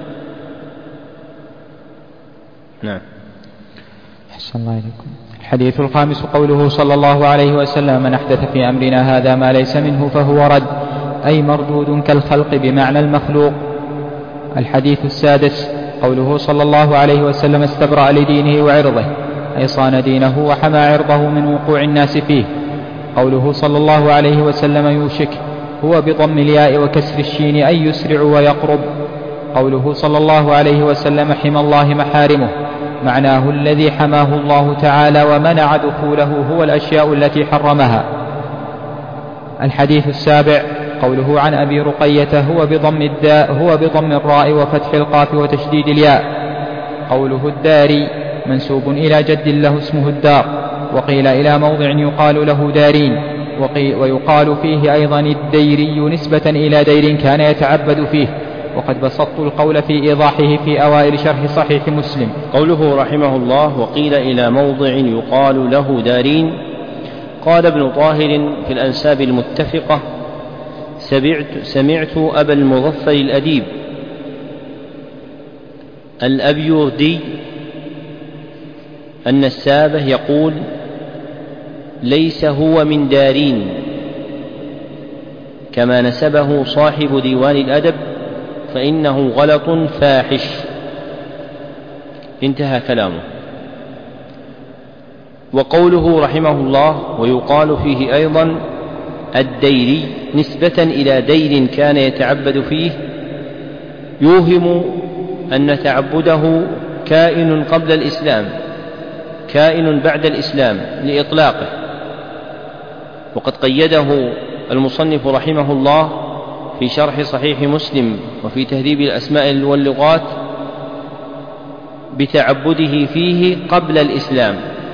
نعم. أحسن الله إليكم. الحديث الخامس قوله صلى الله عليه وسلم من أحدث في أمرنا هذا ما ليس منه فهو رد، أي مردود كالخلق بمعنى المخلوق. الحديث السادس قوله صلى الله عليه وسلم استبرأ لدينه وعرضه، أي صان دينه وحمى عرضه من وقوع الناس فيه. قوله صلى الله عليه وسلم يوشك، هو بضم الياء وكسر الشين أي يسرع ويقرب. قوله صلى الله عليه وسلم حمى الله محارمه، معناه الذي حماه الله تعالى ومنع دخوله هو الأشياء التي حرمها. الحديث السابع قوله عن أبي رقية هو بضم الداء هو بضم الراء وفتح القاف وتشديد الياء. قوله الداري منسوب إلى جد له اسمه الدار، وقيل إلى موضع يقال له دارين، ويقال فيه أيضا الديري نسبة إلى دير كان يتعبد فيه. وقد بسطت القول في إيضاحه في أوائل شرح صحيح مسلم. قوله رحمه الله وقيل إلى موضع يقال له دارين، قال ابن طاهر في الأنساب المتفقة سمعت, سمعت أبا المظفر الأديب الأبيردي النسابه يقول ليس هو من دارين كما نسبه صاحب ديوان الأدب، فإنه غلط فاحش. انتهى كلامه. وقوله رحمه الله ويقال فيه أيضا الديري نسبة إلى دير كان يتعبد فيه، يوهم أن تعبده كائن قبل الإسلام كائن بعد الإسلام لإطلاقه. وقد قيده المصنف رحمه الله في شرح صحيح مسلم وفي تهذيب الأسماء واللغات بتعبده فيه قبل الإسلام،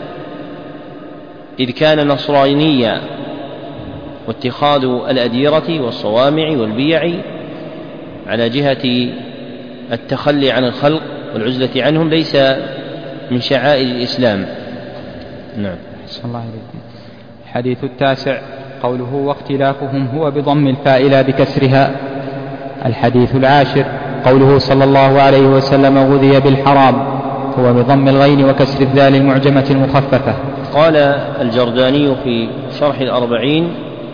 إذ كان نصرانيا، واتخاذ الأديرة والصوامع والبيع على جهة التخلي عن الخلق والعزلة عنهم ليس من شعائر الإسلام. نعم. الحديث التاسع قوله واختلافهم هو بضم الفاء لا بكسرها. الحديث العاشر قوله صلى الله عليه وسلم غذي بالحرام، هو بضم الغين وكسر الذال المعجمة المخففة. قال الجرداني في شرح الأربعين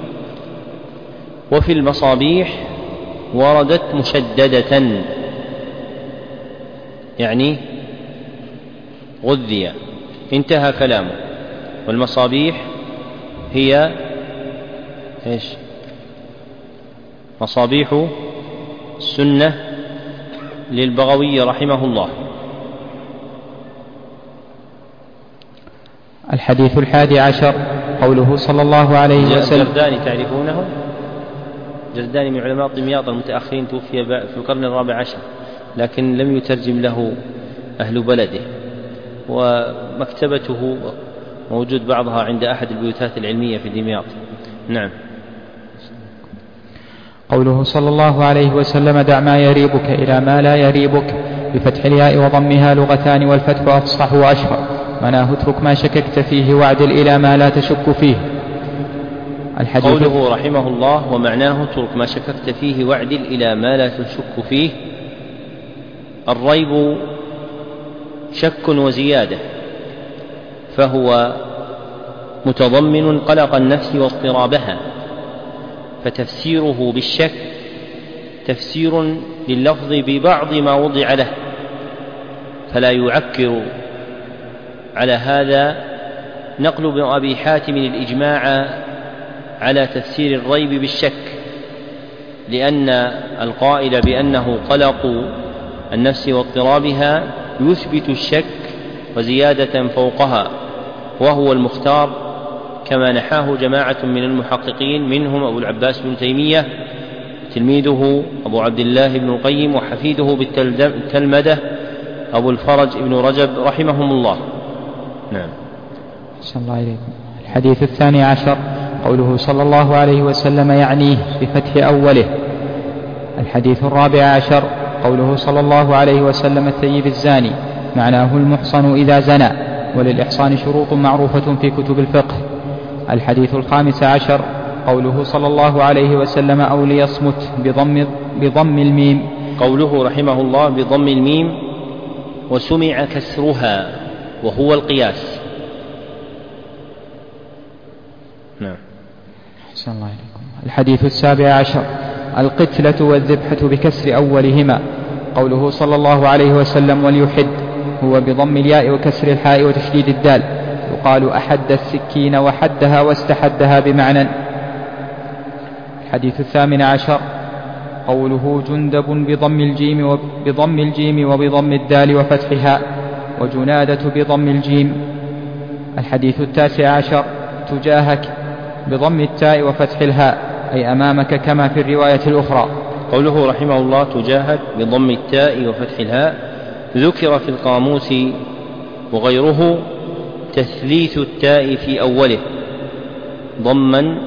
وفي المصابيح وردت مشددة، يعني غذي. انتهى كلامه. والمصابيح هي ايش؟ مصابيح السنة للبغوي رحمه الله. الحديث الحادي عشر قوله صلى الله عليه وسلم. الجرداني تعرفونه؟ الجرداني من علماء دمياط المتأخرين، توفي في القرن الرابع عشر، لكن لم يترجم له أهل بلده، ومكتبته موجود بعضها عند أحد البيوتات العلمية في دمياط. نعم. قوله صلى الله عليه وسلم دع ما يريبك إلى ما لا يريبك بفتح الياء وضمها لغتان والفتح أفصح وأشهر، معناه اترك ما شككت فيه واعدل إلى ما لا تشك فيه. قوله رحمه الله ومعناه اترك ما شككت فيه واعدل إلى ما لا تشك فيه، الريب شك وزيادة، فهو متضمن قلق النفس واضطرابها، فتفسيره بالشك تفسير لللفظ ببعض ما وضع له، فلا يعكر على هذا نقل ابن أبي حاتم الإجماع على تفسير الريب بالشك، لأن القائل بأنه قلق النفس واضطرابها يثبت الشك وزيادة فوقها، وهو المختار كما نحاه جماعة من المحققين، منهم أبو العباس بن تيمية تلميذه أبو عبد الله بن القيم، وحفيده بالتلمذة أبو الفرج بن رجب رحمهم الله. نعم. صلى الله عليه. الحديث الثاني عشر قوله صلى الله عليه وسلم يعنيه بفتح أوله. الحديث الرابع عشر قوله صلى الله عليه وسلم الثيب الزاني، معناه المحصن إذا زنى، وللإحصان شروط معروفة في كتب الفقه. الحديث الخامس عشر قوله صلى الله عليه وسلم أو ليصمت بضم, بضم الميم. قوله رحمه الله بضم الميم وسمع كسرها وهو القياس. نعم. أحسن الله عليكم. الحديث السابع عشر القتلة والذبحة بكسر أولهما. قوله صلى الله عليه وسلم وليحد، هو بضم الياء وكسر الحاء وتشديد الدال، يقال أحد السكين وحدها واستحدها بمعنى. الحديث الثامن عشر قوله جندب بضم الجيم وبضم الجيم وبضم الدال وفتحها، وجنادة بضم الجيم. الحديث التاسع عشر تجاهك بضم التاء وفتح الهاء، أي أمامك كما في الرواية الأخرى. قوله رحمه الله تجاهك بضم التاء وفتح الهاء ذكر في القاموس وغيره تثليث التاء في أوله ضما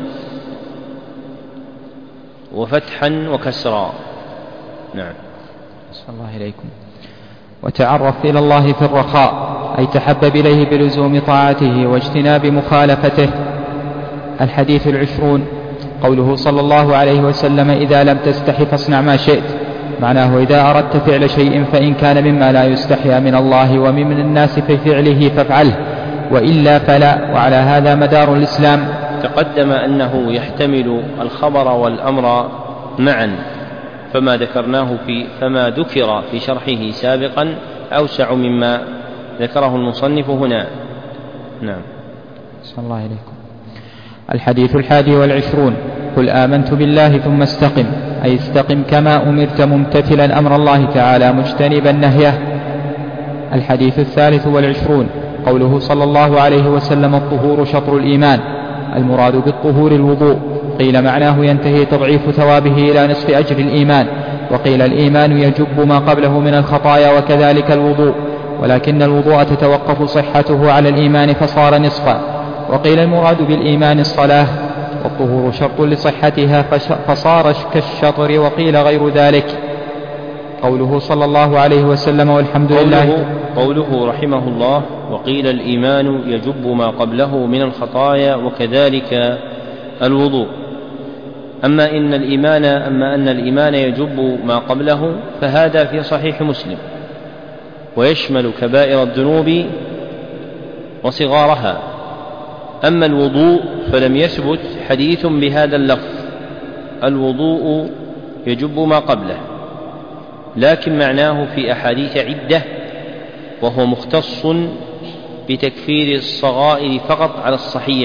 وفتحا وكسرا. نعم. صلى الله إليكم. وتعرف إلى الله في الرخاء، أي تحبب إليه بلزوم طاعته واجتناب مخالفته. الحديث العشرون قوله صلى الله عليه وسلم إذا لم تستح فاصنع ما شئت، معناه إذا أردت فعل شيء فإن كان مما لا يستحيا من الله ومن الناس في فعله فافعله، وإلا فلا. وعلى هذا مدار الإسلام. تقدم أنه يحتمل الخبر والأمر معا، فما ذكرناه في فما ذكر في شرحه سابقا أوسع مما ذكره المصنف هنا. نعم. صلى الله عليكم. الحديث الحادي والعشرون قل آمنت بالله ثم استقم، أي استقم كما أمرت ممتثلا أمر الله تعالى مجتنبا نهيه. الحديث الثالث والعشرون قوله صلى الله عليه وسلم الطهور شطر الإيمان، المراد بالطهور الوضوء. قيل معناه ينتهي تضعيف ثوابه إلى نصف أجر الإيمان، وقيل الإيمان يجب ما قبله من الخطايا وكذلك الوضوء، ولكن الوضوء تتوقف صحته على الإيمان فصار نصفا. وقيل المراد بالإيمان الصلاة، والطهور شرط لصحتها فصار كالشطر، وقيل غير ذلك. قوله صلى الله عليه وسلم والحمد لله. قوله, قوله رحمه الله وقيل الإيمان يجب ما قبله من الخطايا وكذلك الوضوء. أما إن الإيمان أما أن الإيمان يجب ما قبله فهذا في صحيح مسلم، ويشمل كبائر الذنوب وصغارها. أما الوضوء فلم يثبت حديث بهذا اللفظ، الوضوء يجب ما قبله، لكن معناه في أحاديث عدة، وهو مختص بتكفير الصغائر فقط على الصحيح.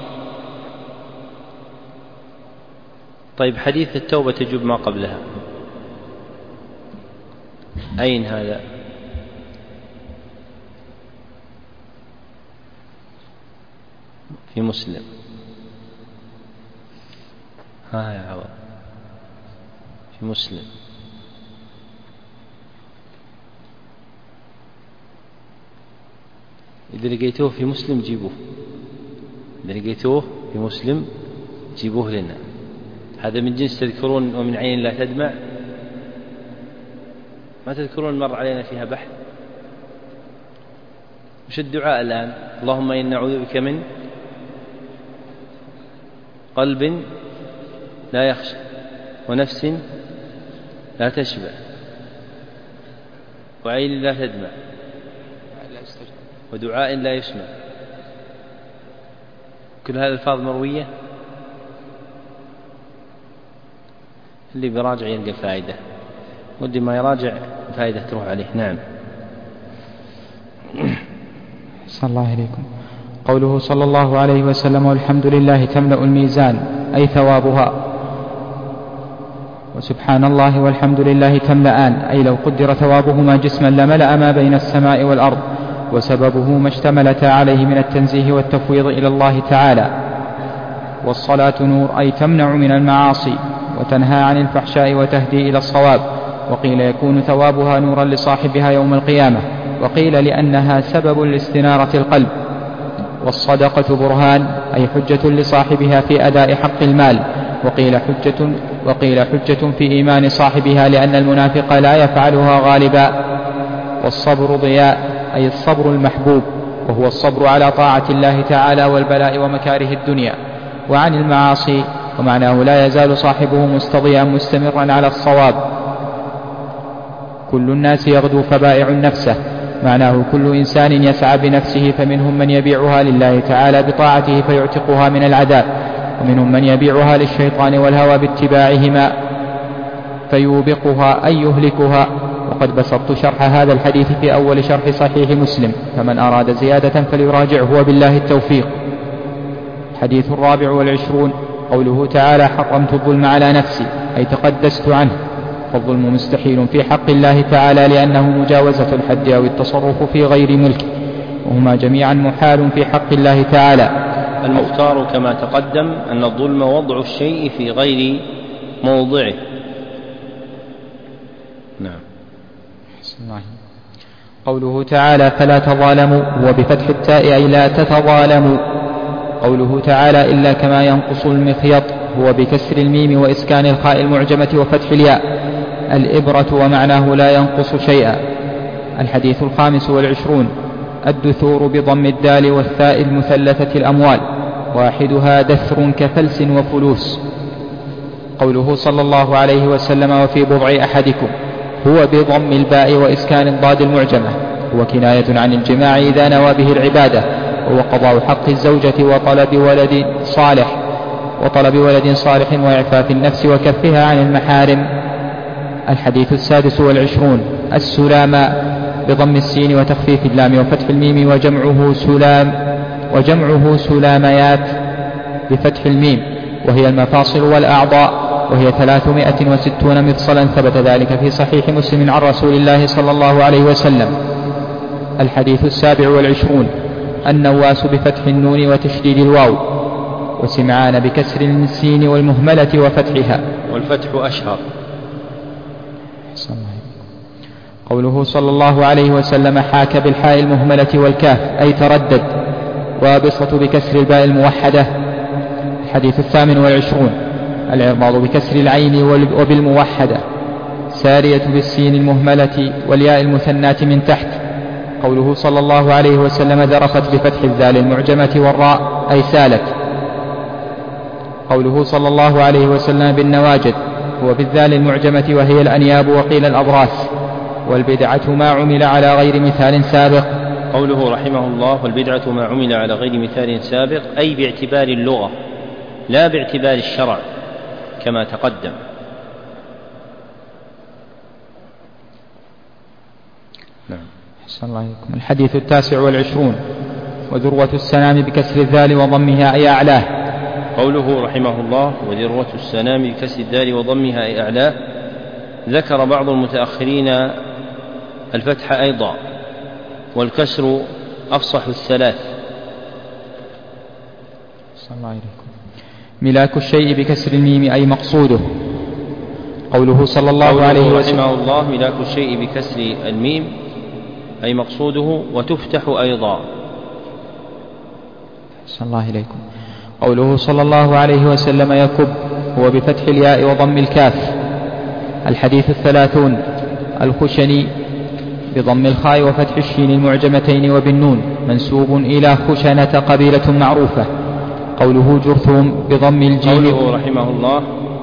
طيب حديث التوبة تجب ما قبلها أين هذا؟ في مسلم. ها يا عوض في مسلم. إذا لقيتوه في مسلم جيبوه، إذا لقيتوه في مسلم جيبوه لنا. هذا من جنس تذكرون ومن عين لا تدمع. ما تذكرون مر علينا فيها بحث؟ مش الدعاء الآن؟ اللهم إنا نعوذ بك من قلب لا يخشى ونفس لا تشبع وعين لا تدمع ودعاء لا يسمع. كل هذه الألفاظ مروية. اللي بيراجع يلقى فائدة، ودي ما يراجع فائدة تروح عليه. نعم. صلى الله عليكم. قوله صلى الله عليه وسلم والحمد لله تملأ الميزان، أي ثوابها. وسبحان الله والحمد لله تملأان، أي لو قدر ثوابهما جسما لملأ ما بين السماء والأرض، وسببه ما اشتملتا عليه من التنزيه والتفويض إلى الله تعالى. والصلاة نور، أي تمنع من المعاصي وتنهى عن الفحشاء وتهدي إلى الصواب. وقيل يكون ثوابها نورا لصاحبها يوم القيامة، وقيل لأنها سبب لاستنارة القلب. والصدقة برهان، أي حجة لصاحبها في أداء حق المال، وقيل حجة, وقيل حجة في إيمان صاحبها لأن المنافق لا يفعلها غالبا. والصبر ضياء، أي الصبر المحبوب، وهو الصبر على طاعة الله تعالى والبلاء ومكاره الدنيا وعن المعاصي، ومعناه لا يزال صاحبه مستضيئا مستمرا على الصواب. كل الناس يغدو فبائع نفسه، معناه كل إنسان يسعى بنفسه، فمنهم من يبيعها لله تعالى بطاعته فيعتقها من العذاب، ومنهم من يبيعها للشيطان والهوى باتباعهما فيوبقها أي يهلكها. وقد بسطت شرح هذا الحديث في أول شرح صحيح مسلم، فمن أراد زيادة فليراجعه وبالله التوفيق. الحديث الرابع والعشرون قوله تعالى حرمت الظلم على نفسي أي تقدست عنه، فالظلم مستحيل في حق الله تعالى لأنه مجاوزة الحد أو التصرف في غير ملكه، وهما جميعا محال في حق الله تعالى. المختار كما تقدم أن الظلم وضع الشيء في غير موضعه. نعم. قوله تعالى فلا تظالموا وبفتح التاء أي لا تتظالموا. قوله تعالى إلا كما ينقص المخيط هو بكسر الميم وإسكان الخاء المعجمة وفتح الياء. الإبرة ومعناه لا ينقص شيئا. الحديث الخامس والعشرون الدثور بضم الدال والثاء المثلثة الأموال، واحدها دثر كفلس وفلوس. قوله صلى الله عليه وسلم وفي بضع أحدكم هو بضم الباء وإسكان الضاد المعجمة، هو كناية عن الجماع إذا نوى به العبادة، وهو قضاء حق الزوجة وطلب ولد صالح وطلب ولد صالح وإعفاف النفس وكفها عن المحارم. الحديث السادس والعشرون السلام بضم السين وتخفيف اللام وفتح الميم وجمعه سلام وجمعه سلاميات بفتح الميم، وهي المفاصل والأعضاء، وهي ثلاثمائة وستون مفصلا، ثبت ذلك في صحيح مسلم عن رسول الله صلى الله عليه وسلم. الحديث السابع والعشرون النواس بفتح النون وتشديد الواو، وسمعان بكسر السين والمهملة وفتحها، والفتح أشهر. قوله صلى الله عليه وسلم حاك بالحاء المهملة والكاف أي تردد، وابصة بكسر الباء الموحدة. الحديث الثامن والعشرون العرضاض بكسر العين وبالموحدة، سارية بالسين المهملة والياء المثناة من تحت. قوله صلى الله عليه وسلم ذرفت بفتح الذال المعجمة والراء أي سالت. قوله صلى الله عليه وسلم بالنواجذ هو بالذال المعجمة وهي الأنياب وقيل الأضراس. والبدعة ما عمل على غير مثال سابق. قوله رحمه الله والبدعة ما عمل على غير مثال سابق أي باعتبار اللغة لا باعتبار الشرع كما تقدم. نعم. أحسن الله إليكم. الحديث التاسع والعشرون وذروة السنام بكسر الذال وضمها أي أعلاه. قوله رحمه الله وذروة السنام بكسر الذال وضمها أي أعلاه، ذكر بعض المتأخرين الفتح أيضا، والكسر أفصح الثلاث. أحسن الله إليكم. ملاك الشيء بكسر الميم أي مقصوده. قوله صلى الله قوله عليه وسلم رحمه الله ملاك الشيء بكسر الميم أي مقصوده، وتفتح أيضا. أحسن الله إليكم. قوله صلى الله عليه وسلم يكب هو بفتح الياء وضم الكاف. الحديث الثلاثون الخشني بضم الخاء وفتح الشين المعجمتين وبالنون، منسوب إلى خشنة قبيلة معروفة. قوله جرثوم بضم الجيم. قوله رحمه الله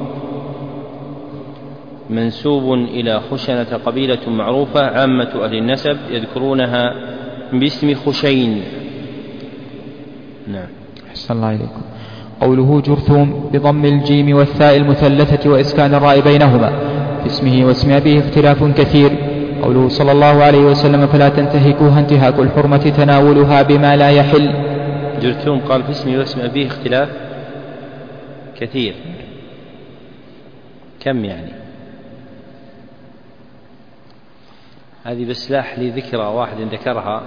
منسوب إلى خشنة قبيلة معروفة، عامة أهل النسب يذكرونها باسم خشين. نعم. أحسن الله إليكم. قوله جرثوم بضم الجيم والثاء المثلثة وإسكان الراء بينهما، في اسمه واسم أبيه اختلاف كثير. قوله صلى الله عليه وسلم فلا تنتهكوها انتهاك الحرمة تناولها بما لا يحل. جرثوم قال في اسمه واسم أبيه اختلاف كثير، كم يعني؟ هذه بسلاح لي ذكرى واحد ذكرها،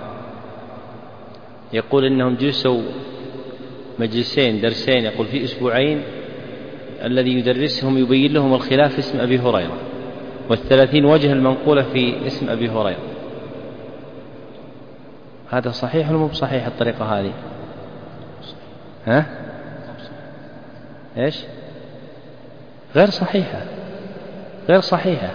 يقول إنهم جلسوا مجلسين درسين، يقول في أسبوعين الذي يدرسهم يبين لهم الخلاف في اسم أبي هريرة، والثلاثين وجه المنقولة في اسم أبي هريرة. هذا صحيح ولا مو بصحيح الطريقة هذه؟ ها؟ إيش؟ غير صحيحة، غير صحيحة.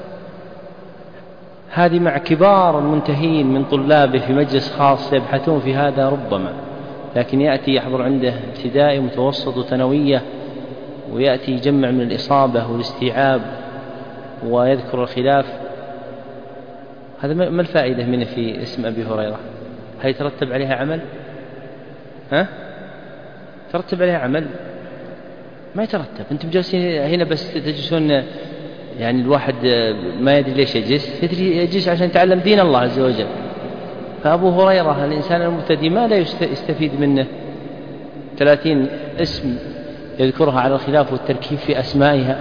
هذه مع كبار المنتهين من طلابه في مجلس خاص يبحثون في هذا ربما، لكن يأتي يحضر عنده ابتدائي ومتوسط وثانوية، ويأتي يجمع من الإصابة والاستيعاب ويذكر الخلاف. هذا ما الفائدة منه في اسم أبي هريرة؟ هل يترتب عليها عمل؟ ها؟ ترتب عليها عمل؟ ما يترتب. أنتم جالسين هنا بس تجلسون، يعني الواحد ما يدري ليش يجلس، يدري يجلس عشان يتعلم دين الله عز وجل. فأبو هريرة الإنسان المبتدئ ما لا يستفيد منه ثلاثين اسم يذكرها على الخلاف والتركيب في أسمائها.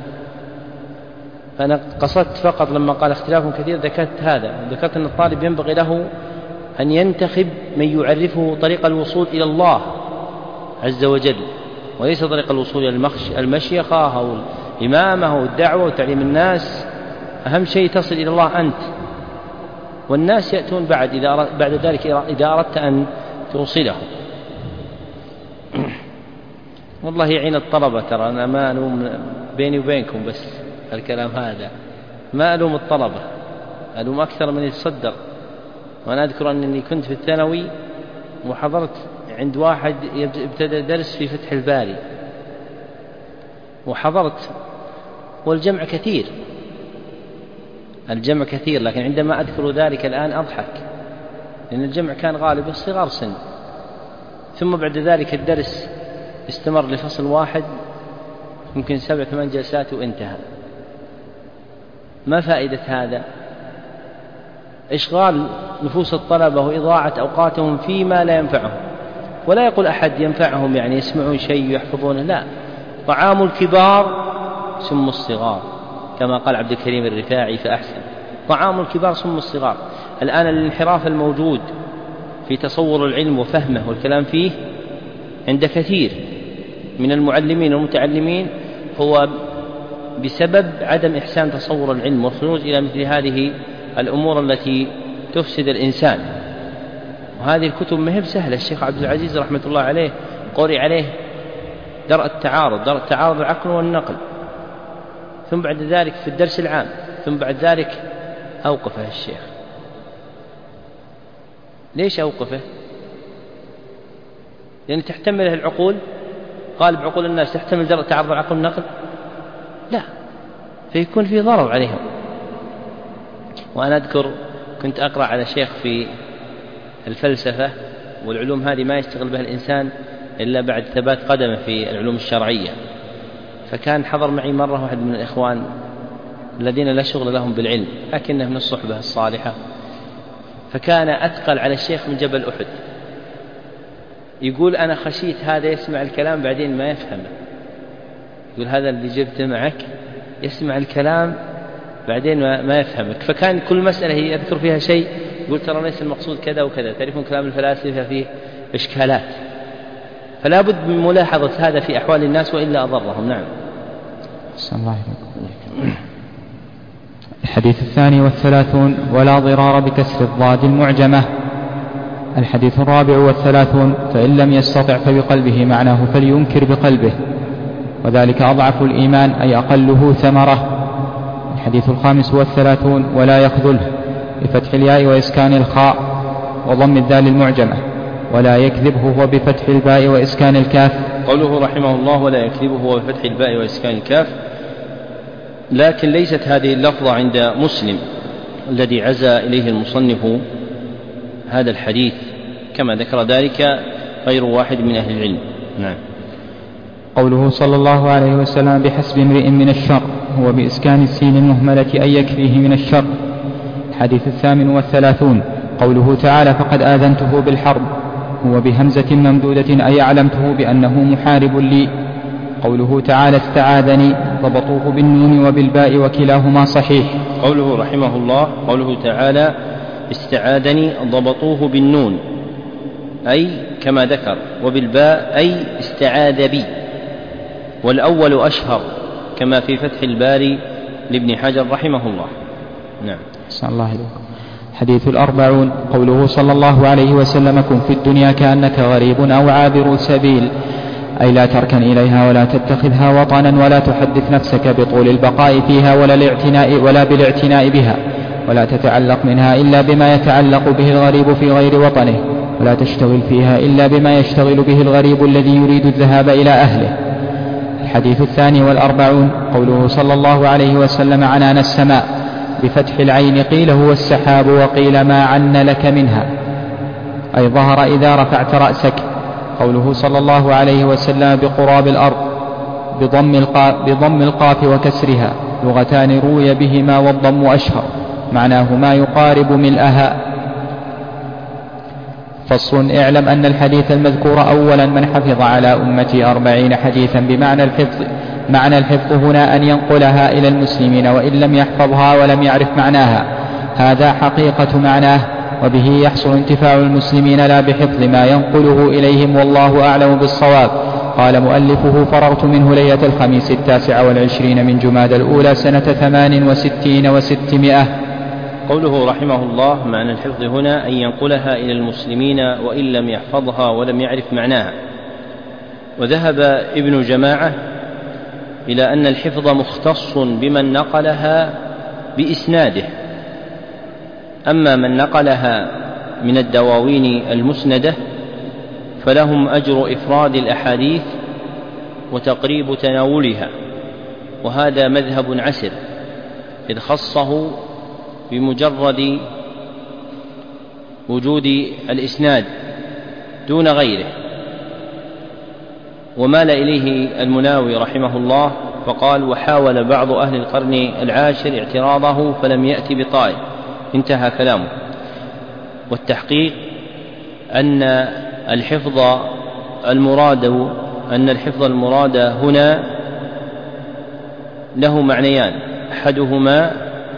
فأنا قصدت فقط لما قال اختلاف كثير ذكرت هذا، ذكرت أن الطالب ينبغي له أن ينتخب من يعرفه طريق الوصول إلى الله عز وجل، وليس طريق الوصول إلى المشيخة أو الإمامة أو الدعوة وتعليم الناس. أهم شيء تصل إلى الله أنت، والناس يأتون بعد إذا بعد ذلك إذا أردت أن توصله. والله يعين الطلبة، ترى أنا ما ألوم بيني وبينكم بس الكلام هذا، ما ألوم الطلبة، ألوم أكثر من يتصدر. وأنا أذكر أنني كنت في الثانوي وحضرت عند واحد ابتدى درس في فتح الباري، وحضرت والجمع كثير، الجمع كثير، لكن عندما أذكر ذلك الآن أضحك، لأن الجمع كان غالبا صغار سن. ثم بعد ذلك الدرس استمر لفصل واحد يمكن سبع ثمان جلسات وانتهى. ما فائدة هذا؟ إشغال نفوس الطلبة وإضاعة أوقاتهم فيما لا ينفعهم. ولا يقول أحد ينفعهم يعني يسمعون شيء ويحفظونه، لا، طعام الكبار سم الصغار كما قال عبد الكريم الرفاعي فأحسن، طعام الكبار سم الصغار. الآن الانحراف الموجود في تصور العلم وفهمه والكلام فيه عند كثير من المعلمين والمتعلمين هو بسبب عدم إحسان تصور العلم والخروج إلى مثل هذه الأمور التي تفسد الإنسان. وهذه الكتب ما هي بسهلة. الشيخ عبد العزيز رحمة الله عليه قرئ عليه درء التعارض، درء التعارض العقل والنقل، ثم بعد ذلك في الدرس العام، ثم بعد ذلك أوقفه الشيخ. ليش أوقفه؟ لأن تحتمله العقول، غالب عقول الناس تحتمل درء التعارض العقل والنقل؟ لا، فيكون في ضرر عليهم. وأنا أذكر كنت أقرأ على شيخ في الفلسفة، والعلوم هذه ما يشتغل بها الإنسان إلا بعد ثبات قدمه في العلوم الشرعية. فكان حضر معي مرة واحد من الإخوان الذين لا شغل لهم بالعلم لكنه من الصحبة الصالحة، فكان أثقل على الشيخ من جبل أحد. يقول أنا خشيت هذا يسمع الكلام بعدين ما يفهمه. يقول هذا اللي جبته معك يسمع الكلام بعدين ما يفهمك. فكان كل مسألة هي يذكر فيها شيء يقول ترى ليس المقصود كذا وكذا. تعرفون كلام الفلاسفة فيه إشكالات، فلا بد من ملاحظة هذا في أحوال الناس وإلا أضرهم. نعم. السلام الله عليكم. الحديث الثاني والثلاثون: ولا ضرار بكسر الضاد المعجمة. الحديث الرابع والثلاثون: فإن لم يستطع فبقلبه، معناه فلينكر بقلبه، وذلك أضعف الإيمان أي أقله ثمرة. الحديث الخامس والثلاثون: ولا يخذله، بفتح الياء وإسكان الخاء وضم الذال المعجمة. ولا يكذبه هو بفتح الباء وإسكان الكاف. قوله رحمه الله ولا يكذبه هو بفتح الباء وإسكان الكاف، لكن ليست هذه اللفظة عند مسلم الذي عزى إليه المصنف هذا الحديث، كما ذكر ذلك غير واحد من أهل العلم. نعم. قوله صلى الله عليه وسلم: بحسب امرئ من الشر، هو بإسكان السين المهملة أن يكفيه من الشر. الحديث الثامن والثلاثون: قوله تعالى: فقد آذنته بالحرب، هو بهمزة ممدودة أي أعلمته بأنه محارب لي. قوله تعالى: استعاذني، ضبطوه بالنون وبالباء وكلاهما صحيح. قوله رحمه الله قوله تعالى استعاذني ضبطوه بالنون أي كما ذكر، وبالباء أي استعاذ بي، والأول أشهر كما في فتح الباري لابن حجر رحمه الله. نعم. صلى الله عليه وسلم. حديث الأربعون: قوله صلى الله عليه وسلم: كن في الدنيا كأنك غريب أو عابر سبيل، أي لا تركن إليها ولا تتخذها وطنا، ولا تحدث نفسك بطول البقاء فيها ولا الاعتناء ولا بالاعتناء بها، ولا تتعلق منها إلا بما يتعلق به الغريب في غير وطنه، ولا تشتغل فيها إلا بما يشتغل به الغريب الذي يريد الذهاب إلى أهله. الحديث الثاني والأربعون: قوله صلى الله عليه وسلم: عنان السماء، بفتح العين، قيل هو السحاب وقيل ما عن لك منها، أي ظهر إذا رفعت رأسك. قوله صلى الله عليه وسلم: بقراب الأرض، بضم القاف, بضم القاف وكسرها، لغتان روي بهما والضم أشهر، معناه ما يقارب ملئها. فصل. اعلم أن الحديث المذكور أولا من حفظ على أمتي أربعين حديثا بمعنى الحفظ. معنى الحفظ هنا أن ينقلها إلى المسلمين وإن لم يحفظها ولم يعرف معناها، هذا حقيقة معناه، وبه يحصل انتفاع المسلمين لا بحفظ ما ينقله إليهم، والله أعلم بالصواب. قال مؤلفه: فرغت منه ليلة الخميس التاسع والعشرين من جماد الأولى سنة ثمان وستين وستمائة. قوله رحمه الله: معنى الحفظ هنا أن ينقلها إلى المسلمين وإن لم يحفظها ولم يعرف معناها. وذهب ابن جماعة إلى أن الحفظ مختص بمن نقلها بإسناده، أما من نقلها من الدواوين المسندة فلهم أجر إفراد الأحاديث وتقريب تناولها، وهذا مذهب عسر إذ خصه بمجرد وجود الإسناد دون غيره. ومال إليه المناوي رحمه الله فقال: وحاول بعض أهل القرن العاشر اعتراضه فلم يأتي بطائل. انتهى كلامه. والتحقيق أن الحفظ المراد أن الحفظ المراد هنا له معنيان: أحدهما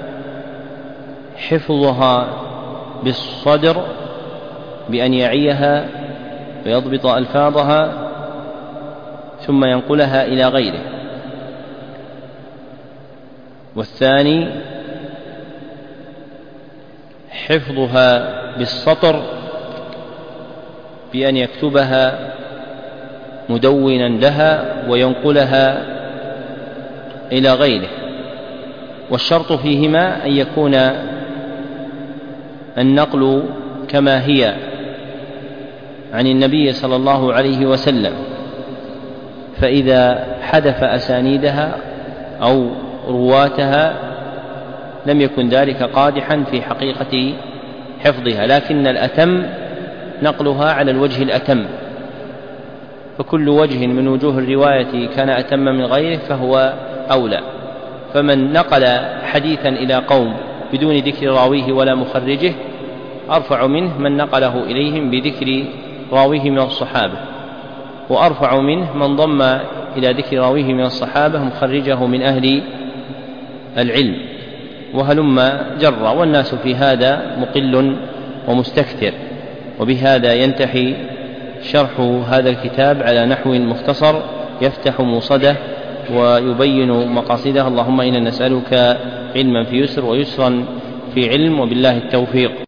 حفظها بالصدر بأن يعيها ويضبط ألفاظها ثم ينقلها إلى غيره، والثاني حفظها بالسطر بأن يكتبها مدونا لها وينقلها إلى غيره. والشرط فيهما أن يكون النقل كما هي عن النبي صلى الله عليه وسلم، فإذا حذف أسانيدها أو رواتها لم يكن ذلك قادحا في حقيقة حفظها، لكن الأتم نقلها على الوجه الأتم، فكل وجه من وجوه الرواية كان أتم من غيره فهو أولى. فمن نقل حديثا إلى قوم بدون ذكر راويه ولا مخرجه أرفع منه من نقله إليهم بذكر راويه من الصحابة، وأرفع منه من ضم إلى ذكر راويه من الصحابة مخرجه من أهل العلم، وهلم جرا، والناس في هذا مقل ومستكثر. وبهذا ينتهي شرح هذا الكتاب على نحو مختصر يفتح موصده ويبين مقاصده. اللهم إنا نسألك علما في يسر ويسرا في علم، وبالله التوفيق.